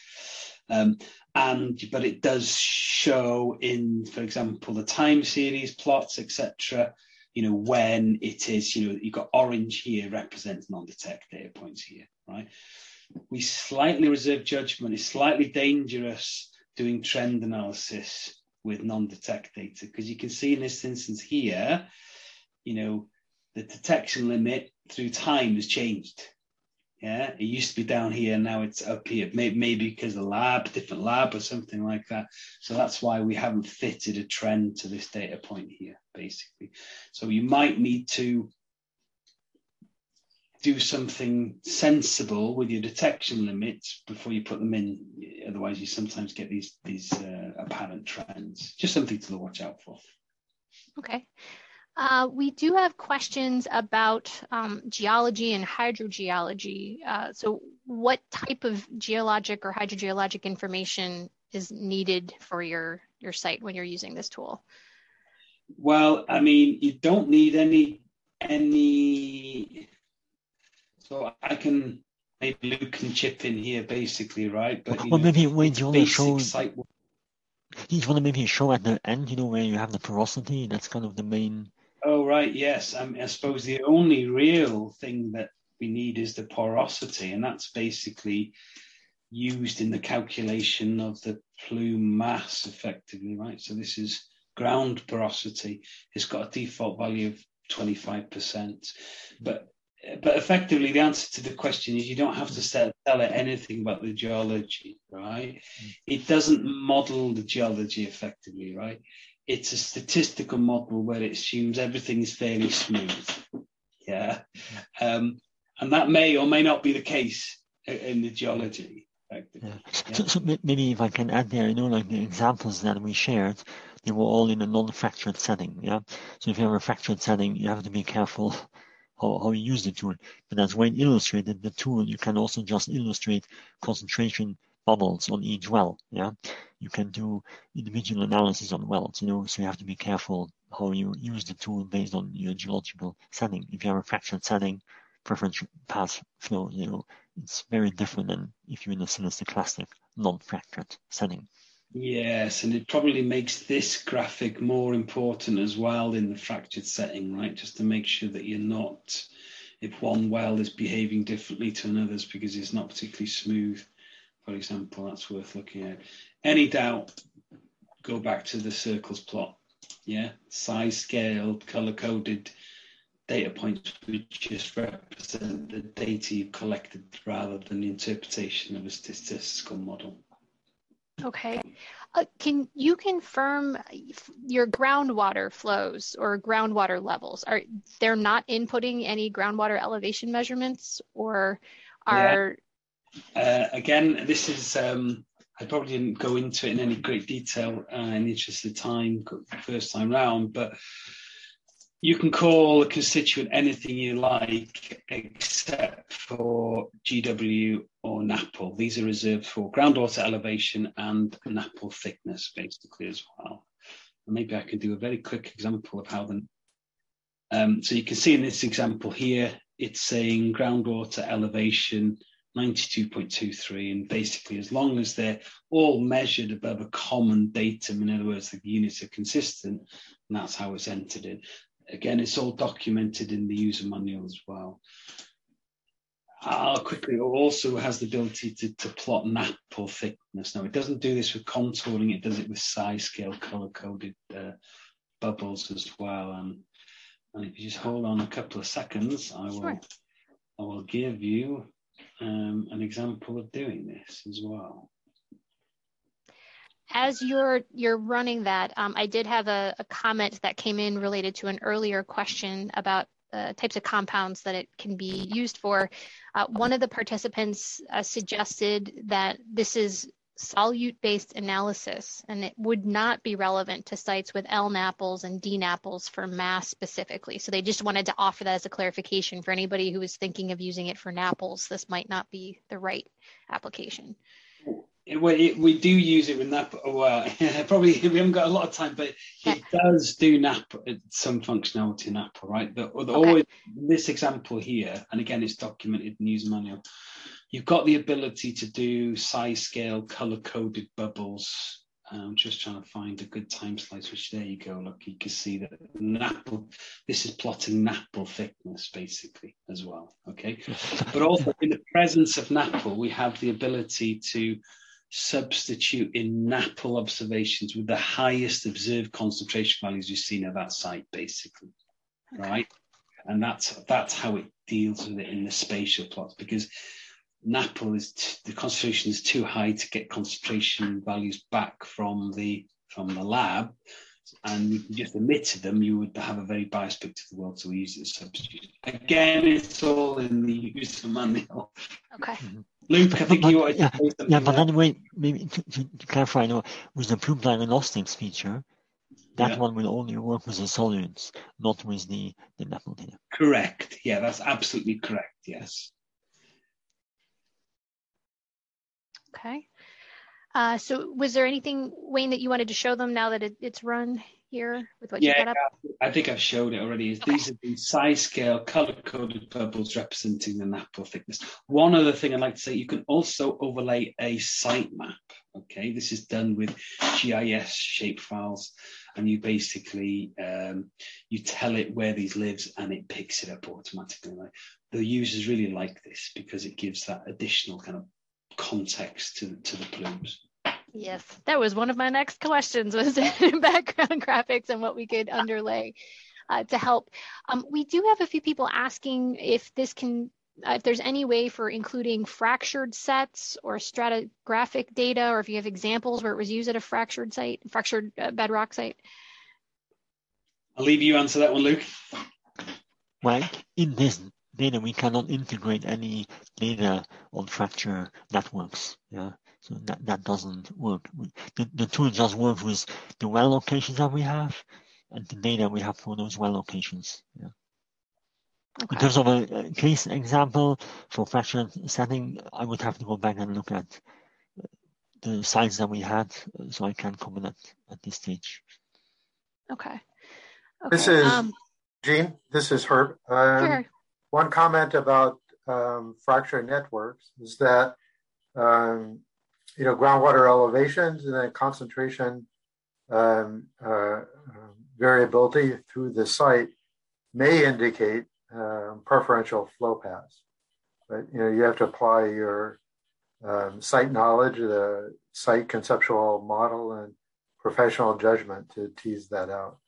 But it does show in, for example, the time series plots, etc., when it is, you've got orange here represents non-detect data points here, right? We slightly reserve judgment. It's slightly dangerous doing trend analysis with non-detect data, because you can see in this instance here, the detection limit through time has changed. Yeah, it used to be down here, now it's up here. Maybe because of different lab or something like that. So that's why we haven't fitted a trend to this data point here, basically. So you might need to do something sensible with your detection limits before you put them in. Otherwise, you sometimes get these apparent trends. Just something to watch out for. Okay. We do have questions about geology and hydrogeology. So what type of geologic or hydrogeologic information is needed for your site when you're using this tool? Well, I mean, you don't need any. So I can, maybe Luke can chip in here, basically, right? But maybe when you want to show, site. you want to maybe show at the end, where you have the porosity. That's kind of the main. Oh, right, yes. I suppose the only real thing that we need is the porosity, and that's basically used in the calculation of the plume mass, effectively, right? So this is ground porosity. It's got a default value of 25%. But effectively, the answer to the question is you don't have to tell it anything about the geology, right? It doesn't model the geology effectively, right? It's a statistical model where it assumes everything is fairly smooth. Yeah. And that may or may not be the case in the geology. Yeah. So maybe if I can add there, like the examples that we shared, they were all in a non-fractured setting. Yeah. So if you have a fractured setting, you have to be careful how you use the tool. But as Wayne illustrated, the tool, you can also just illustrate concentration bubbles on each well. Yeah, you can do individual analysis on wells. So you have to be careful how you use the tool based on your geological setting. If you have a fractured setting, preference path flow, it's very different than if you're in a siliciclastic non-fractured setting. Yes, and it probably makes this graphic more important as well in the fractured setting, right? Just to make sure that you're not, if one well is behaving differently to another's because it's not particularly smooth, for example, that's worth looking at. Any doubt, go back to the circles plot. Yeah, size, scale, color-coded data points which just represent the data you've collected rather than the interpretation of a statistical model. Okay. Can you confirm your groundwater flows or groundwater levels? They're not inputting any groundwater elevation measurements, or are... Yeah. Again, this is, I probably didn't go into it in any great detail in the interest of time, first time round, but you can call a constituent anything you like except for GW or NAPL. These are reserved for groundwater elevation and NAPL thickness, basically, as well. And maybe I can do a very quick example of how so you can see in this example here, it's saying groundwater elevation 92.23, and basically as long as they're all measured above a common datum, in other words, the units are consistent, and that's how it's entered in. Again, it's all documented in the user manual as well. It also has the ability to plot NAPL thickness. Now, it doesn't do this with contouring, it does it with size, scale, color-coded bubbles as well. And if you just hold on a couple of seconds, I will give you an example of doing this as well. As you're running that, I did have a comment that came in related to an earlier question about types of compounds that it can be used for. One of the participants suggested that this is solute-based analysis, and it would not be relevant to sites with L-NAPLs and D-NAPLs for mass specifically. So they just wanted to offer that as a clarification for anybody who is thinking of using it for NAPLs. This might not be the right application. We do use it with NAPL. Well, probably we haven't got a lot of time, but it does do NAPL, some functionality in NAPL, right? Always, this example here, and again, it's documented in the user manual, you've got the ability to do size, scale, color-coded bubbles. I'm just trying to find a good time slice, which there you go. Look, you can see that NAPL, this is plotting NAPL thickness, basically, as well, okay? But also, in the presence of NAPL, we have the ability to substitute in NAPL observations with the highest observed concentration values you've seen at that site, basically, right? And that's how it deals with it in the spatial plots, because NAPL the concentration is too high to get concentration values back from the lab, and we just omitted them, you would have a very biased picture of the world, so we use it as a substitute. Again, it's all in the user manual. Okay. Luke, I think you wanted to say something. Yeah, but anyway, maybe to clarify, with the plume diagnostics feature, that one will only work with the solutes, not with the NAPL data. Correct. Yeah, that's absolutely correct. Yes. Okay. So was there anything, Wayne, that you wanted to show them now that it's run here with what you got up? I think I've showed it already. These are the size scale color-coded bubbles representing the NAPL thickness. One other thing I'd like to say, you can also overlay a site map. Okay, this is done with GIS shapefiles, and you basically you tell it where these lives, and it picks it up automatically. The users really like this because it gives that additional kind of context to the plumes. Yes, that was one of my next questions, was background graphics and what we could underlay to help. We do have a few people asking if there's any way for including fractured sets or stratigraphic data, or if you have examples where it was used at a fractured bedrock site. I'll leave you answer that one, Luke. Well, in this data, we cannot integrate any data on fracture networks. Yeah. So that doesn't work. The tool just works with the well locations that we have and the data we have for those well locations. Yeah. Okay. In terms of a case example for fracture setting, I would have to go back and look at the sites that we had, so I can't comment at this stage. Okay. This is Gene. This is Herb. Sure. One comment about fracture networks is that groundwater elevations and then concentration variability through the site may indicate preferential flow paths. But you have to apply your site knowledge, the site conceptual model, and professional judgment to tease that out.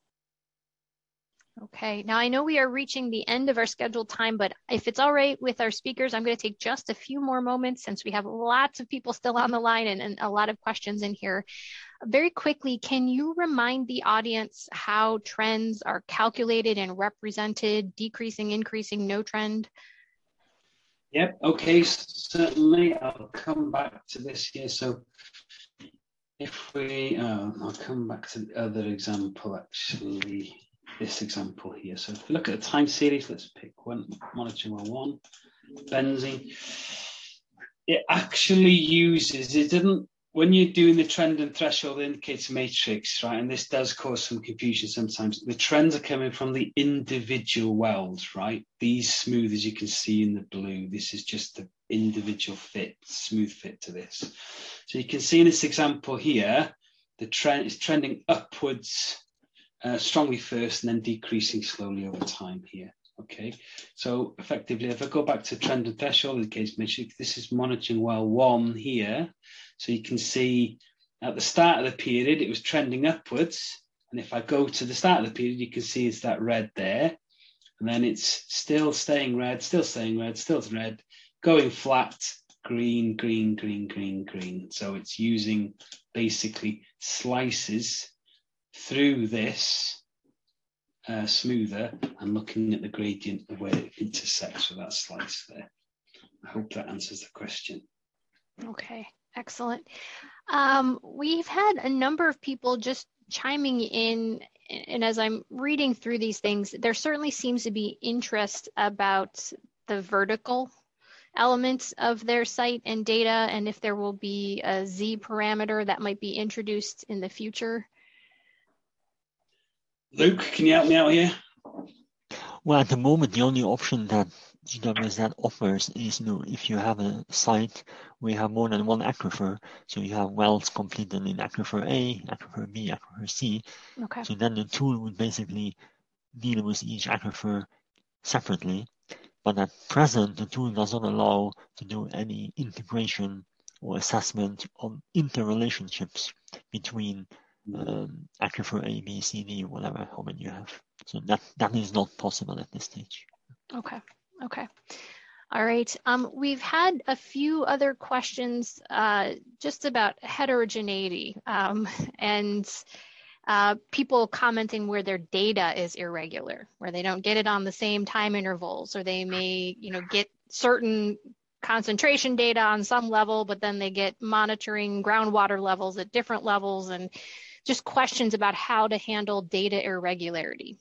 Okay, now I know we are reaching the end of our scheduled time, but if it's all right with our speakers, I'm going to take just a few more moments since we have lots of people still on the line and a lot of questions in here. Very quickly, can you remind the audience how trends are calculated and represented, decreasing, increasing, no trend? Yep, okay, certainly. I'll come back to this here. So if we, I'll come back to the other example, actually, this example here. So if we look at the time series, let's pick monitoring one, benzene. It actually uses, when you're doing the trend and threshold indicator matrix, right, and this does cause some confusion sometimes, the trends are coming from the individual wells, right? These smooth, as you can see in the blue, this is just the individual fit, smooth fit to this. So you can see in this example here, the trend is trending upwards strongly first and then decreasing slowly over time here. Okay, so effectively, if I go back to trend and threshold indicator matrix, this is monitoring well 1 here. So you can see at the start of the period, it was trending upwards. And if I go to the start of the period, you can see it's that red there. And then it's still staying red, still staying red, still red, going flat, green, green, green, green, green. So it's using basically slices through this smoother and looking at the gradient of where it intersects with that slice there. I hope that answers the question. Okay, excellent. We've had a number of people just chiming in, and as I'm reading through these things, there certainly seems to be interest about the vertical elements of their site and data, and if there will be a Z parameter that might be introduced in the future. Luke, can you help me out here? Well, at the moment, the only option that GWSAT offers is, if you have a site where you have more than one aquifer, so you have wells completed in aquifer A, aquifer B, aquifer C. Okay. So then the tool would basically deal with each aquifer separately. But at present, the tool does not allow to do any integration or assessment of interrelationships between aquifer A, B, C, D, whatever, how many you have. So that is not possible at this stage. Okay. Okay. All right. We've had a few other questions just about heterogeneity and people commenting where their data is irregular, where they don't get it on the same time intervals, or they may, get certain concentration data on some level, but then they get monitoring groundwater levels at different levels, and just questions about how to handle data irregularity.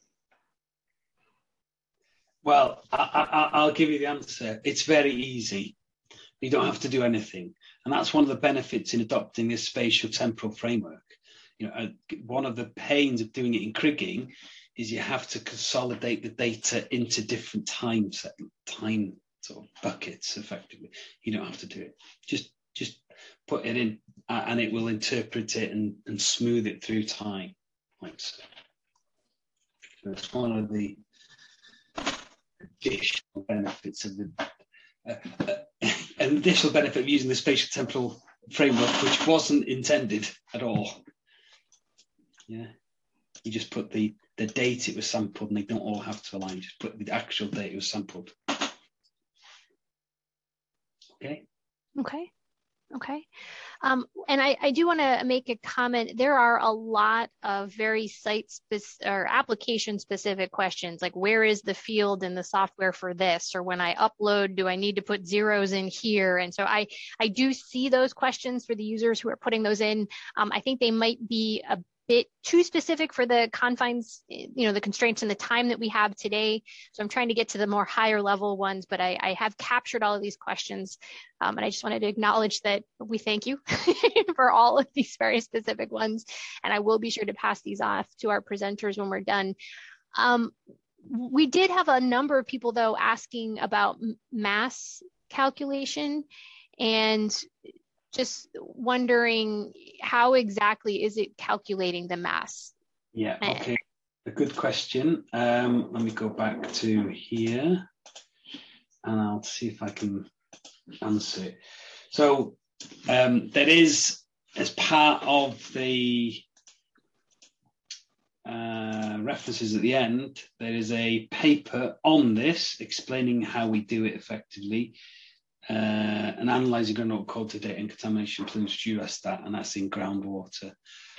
Well, I'll give you the answer. It's very easy. You don't have to do anything. And that's one of the benefits in adopting this spatial temporal framework. One of the pains of doing it in Kriging is you have to consolidate the data into different time sort of buckets, effectively. You don't have to do it. Just put it in and it will interpret it and smooth it through time. Like so. So it's one of the additional benefits of an additional benefit of using the spatial temporal framework, which wasn't intended at all. Yeah, you just put the date it was sampled, and they don't all have to align. Just put the actual date it was sampled. Okay. Okay. Okay. And I do want to make a comment. There are a lot of very or application specific questions, like where is the field in the software for this? Or when I upload, do I need to put zeros in here? And so I do see those questions for the users who are putting those in. I think they might be a bit too specific for the confines, the constraints and the time that we have today. So I'm trying to get to the more higher level ones, but I have captured all of these questions. And I just wanted to acknowledge that we thank you for all of these very specific ones. And I will be sure to pass these off to our presenters when we're done. We did have a number of people though asking about mass calculation, and just wondering how exactly is it calculating the mass? Yeah, okay. A good question. Let me go back to here and I'll see if I can answer it. So there is, as part of the references at the end, there is a paper on this explaining how we do it effectively, and analysing groundwater quality data and contamination plumes to Eurostat, and that's in groundwater.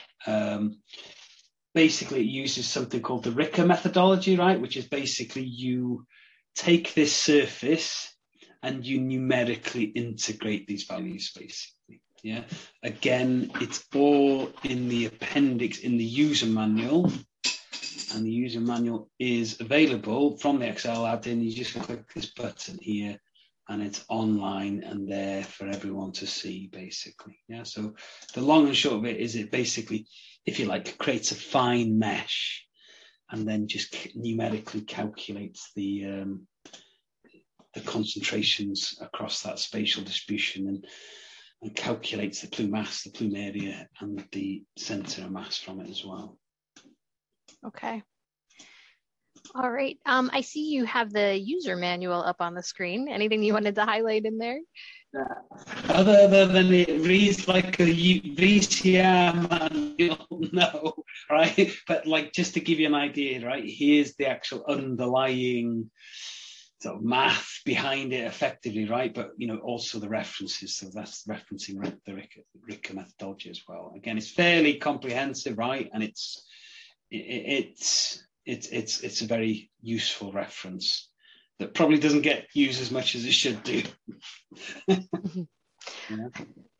Basically, it uses something called the RICA methodology, right? Which is basically you take this surface and you numerically integrate these values, basically. Yeah. Again, it's all in the appendix in the user manual, and the user manual is available from the Excel add-in. You just click this button here, and it's online and there for everyone to see, basically. Yeah. So the long and short of it is, it basically, if you like, creates a fine mesh, and then just numerically calculates the concentrations across that spatial distribution, and calculates the plume mass, the plume area, and the center of mass from it as well. Okay. All right. I see you have the user manual up on the screen. Anything you wanted to highlight in there? Other than it reads like a VCR manual, no, right? But like, just to give you an idea, right? Here's the actual underlying sort of math behind it effectively, right? But, you know, also the references. So that's referencing the RICA methodology as well. Again, it's fairly comprehensive, right? And it's a very useful reference that probably doesn't get used as much as it should do. Yeah.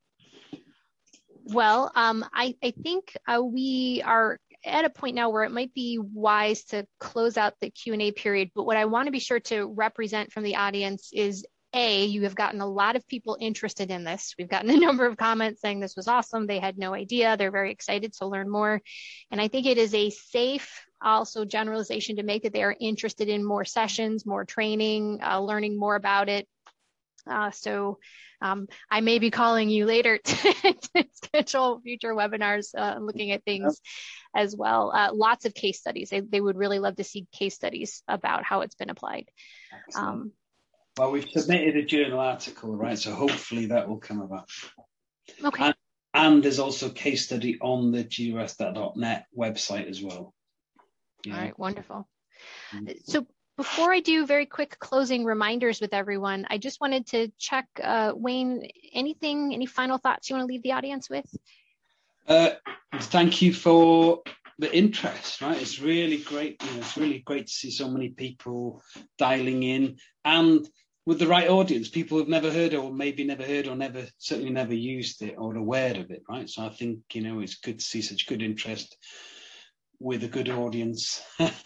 Well, I think we are at a point now where it might be wise to close out the Q&A period. But what I want to be sure to represent from the audience is, A, you have gotten a lot of people interested in this. We've gotten a number of comments saying this was awesome. They had no idea. They're very excited to learn more. And I think it is a safe also generalization to make that they are interested in more sessions, more training, learning more about it. So I may be calling you later to schedule future webinars looking at things as well. Lots of case studies. They would really love to see case studies about how it's been applied. Well, we've submitted a journal article, right? So hopefully that will come about. Okay. And there's also a case study on the Eurostat.net website as well. Yeah. All right, wonderful. So before I do very quick closing reminders with everyone, I just wanted to check, Wayne, any final thoughts you want to leave the audience with? Thank you for the interest, right? It's really great. You know, it's really great to see so many people dialing in, and with the right audience, people who've never heard, or maybe never heard, or certainly never used it or aware of it, right? So I think, you know, it's good to see such good interest with a good audience.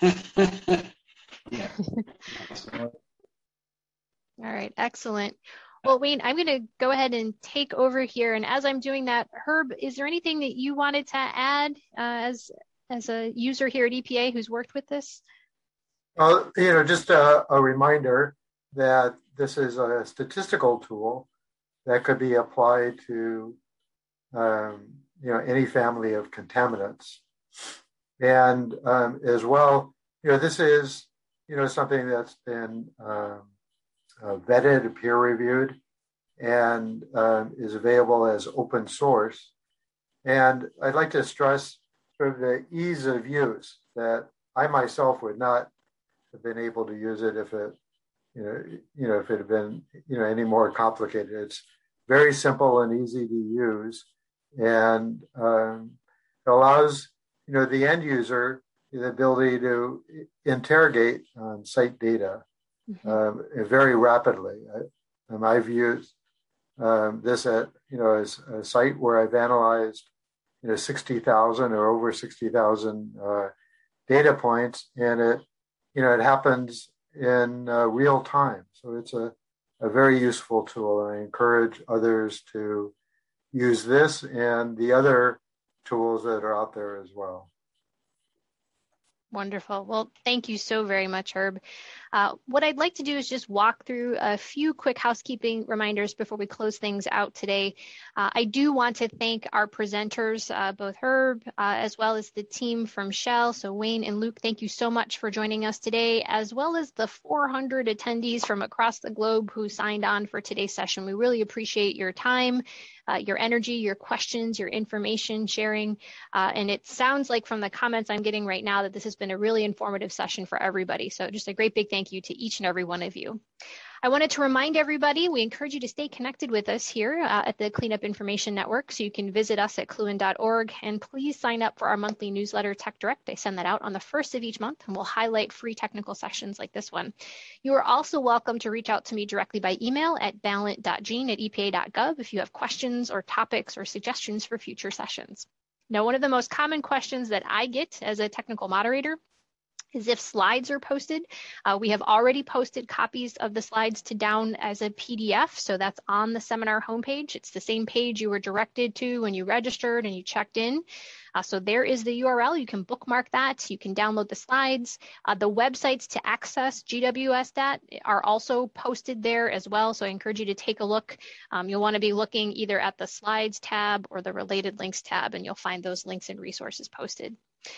Yeah. All right, excellent. Well, Wayne, I'm going to go ahead and take over here. And as I'm doing that, Herb, is there anything that you wanted to add as a user here at EPA who's worked with this? You know, just a reminder that this is a statistical tool that could be applied to, you know, any family of contaminants. And as well, you know, this is, you know, something that's been vetted, peer reviewed, and is available as open source. And I'd like to stress sort of the ease of use, that I myself would not have been able to use it if it, if it had been, any more complicated. It's very simple and easy to use, and it allows, the end user the ability to interrogate site data very rapidly. I've used this at, as a site where I've analyzed, 60,000 or over 60,000 data points, and it happens in real time. So it's a very useful tool, and I encourage others to use this and the other tools that are out there as well. Wonderful. Well, thank you so very much, Herb. What I'd like to do is just walk through a few quick housekeeping reminders before we close things out today. I do want to thank our presenters, both Herb, as well as the team from Shell. So Wayne and Luke, thank you so much for joining us today, as well as the 400 attendees from across the globe who signed on for today's session. We really appreciate your time, your energy, your questions, your information sharing. And it sounds like from the comments I'm getting right now that this has been a really informative session for everybody. So just a great big thank you to each and every one of you. I wanted to remind everybody, we encourage you to stay connected with us here at the Cleanup Information Network. So you can visit us at cluen.org, and please sign up for our monthly newsletter, Tech Direct. I send that out on the first of each month, and we'll highlight free technical sessions like this one. You are also welcome to reach out to me directly by email at ballant.gene@epa.gov if you have questions or topics or suggestions for future sessions. Now, one of the most common questions that I get as a technical moderator is if slides are posted. We have already posted copies of the slides to down as a PDF, so that's on the seminar homepage. It's the same page you were directed to when you registered and you checked in. So there is the URL. You can bookmark that. You can download the slides. The websites to access GWSDAT are also posted there as well, so I encourage you to take a look. You'll want to be looking either at the slides tab or the related links tab, and you'll find those links and resources posted.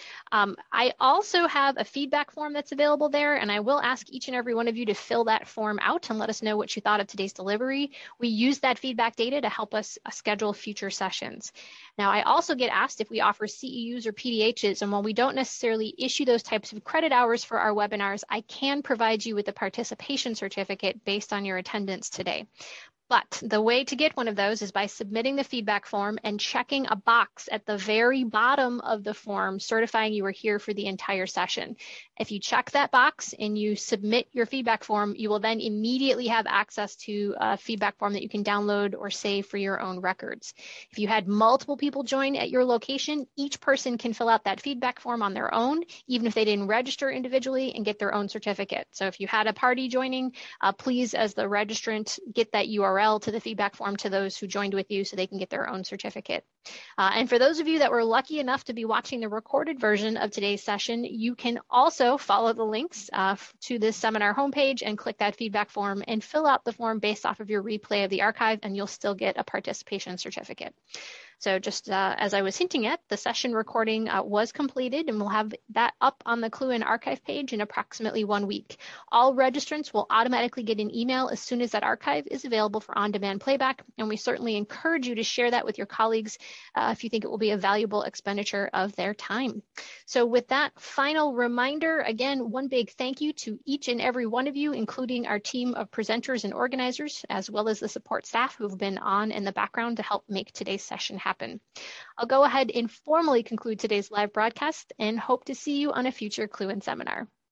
I also have a feedback form that's available there, and I will ask each and every one of you to fill that form out and let us know what you thought of today's delivery. We use that feedback data to help us schedule future sessions. Now, I also get asked if we offer CEUs or PDHs, and while we don't necessarily issue those types of credit hours for our webinars, I can provide you with a participation certificate based on your attendance today. But the way to get one of those is by submitting the feedback form and checking a box at the very bottom of the form certifying you were here for the entire session. If you check that box and you submit your feedback form, you will then immediately have access to a feedback form that you can download or save for your own records. If you had multiple people join at your location, each person can fill out that feedback form on their own, even if they didn't register individually, and get their own certificate. So if you had a party joining, please, as the registrant, get that URL to the feedback form to those who joined with you so they can get their own certificate. And for those of you that were lucky enough to be watching the recorded version of today's session, you can also follow the links to this seminar homepage and click that feedback form and fill out the form based off of your replay of the archive, and you'll still get a participation certificate. So just as I was hinting at, the session recording was completed, and we'll have that up on the Cluen archive page in approximately 1 week. All registrants will automatically get an email as soon as that archive is available for on-demand playback, and we certainly encourage you to share that with your colleagues if you think it will be a valuable expenditure of their time. So with that final reminder, again, one big thank you to each and every one of you, including our team of presenters and organizers, as well as the support staff who've been on in the background to help make today's session happen. I'll go ahead and formally conclude today's live broadcast and hope to see you on a future Cluen seminar.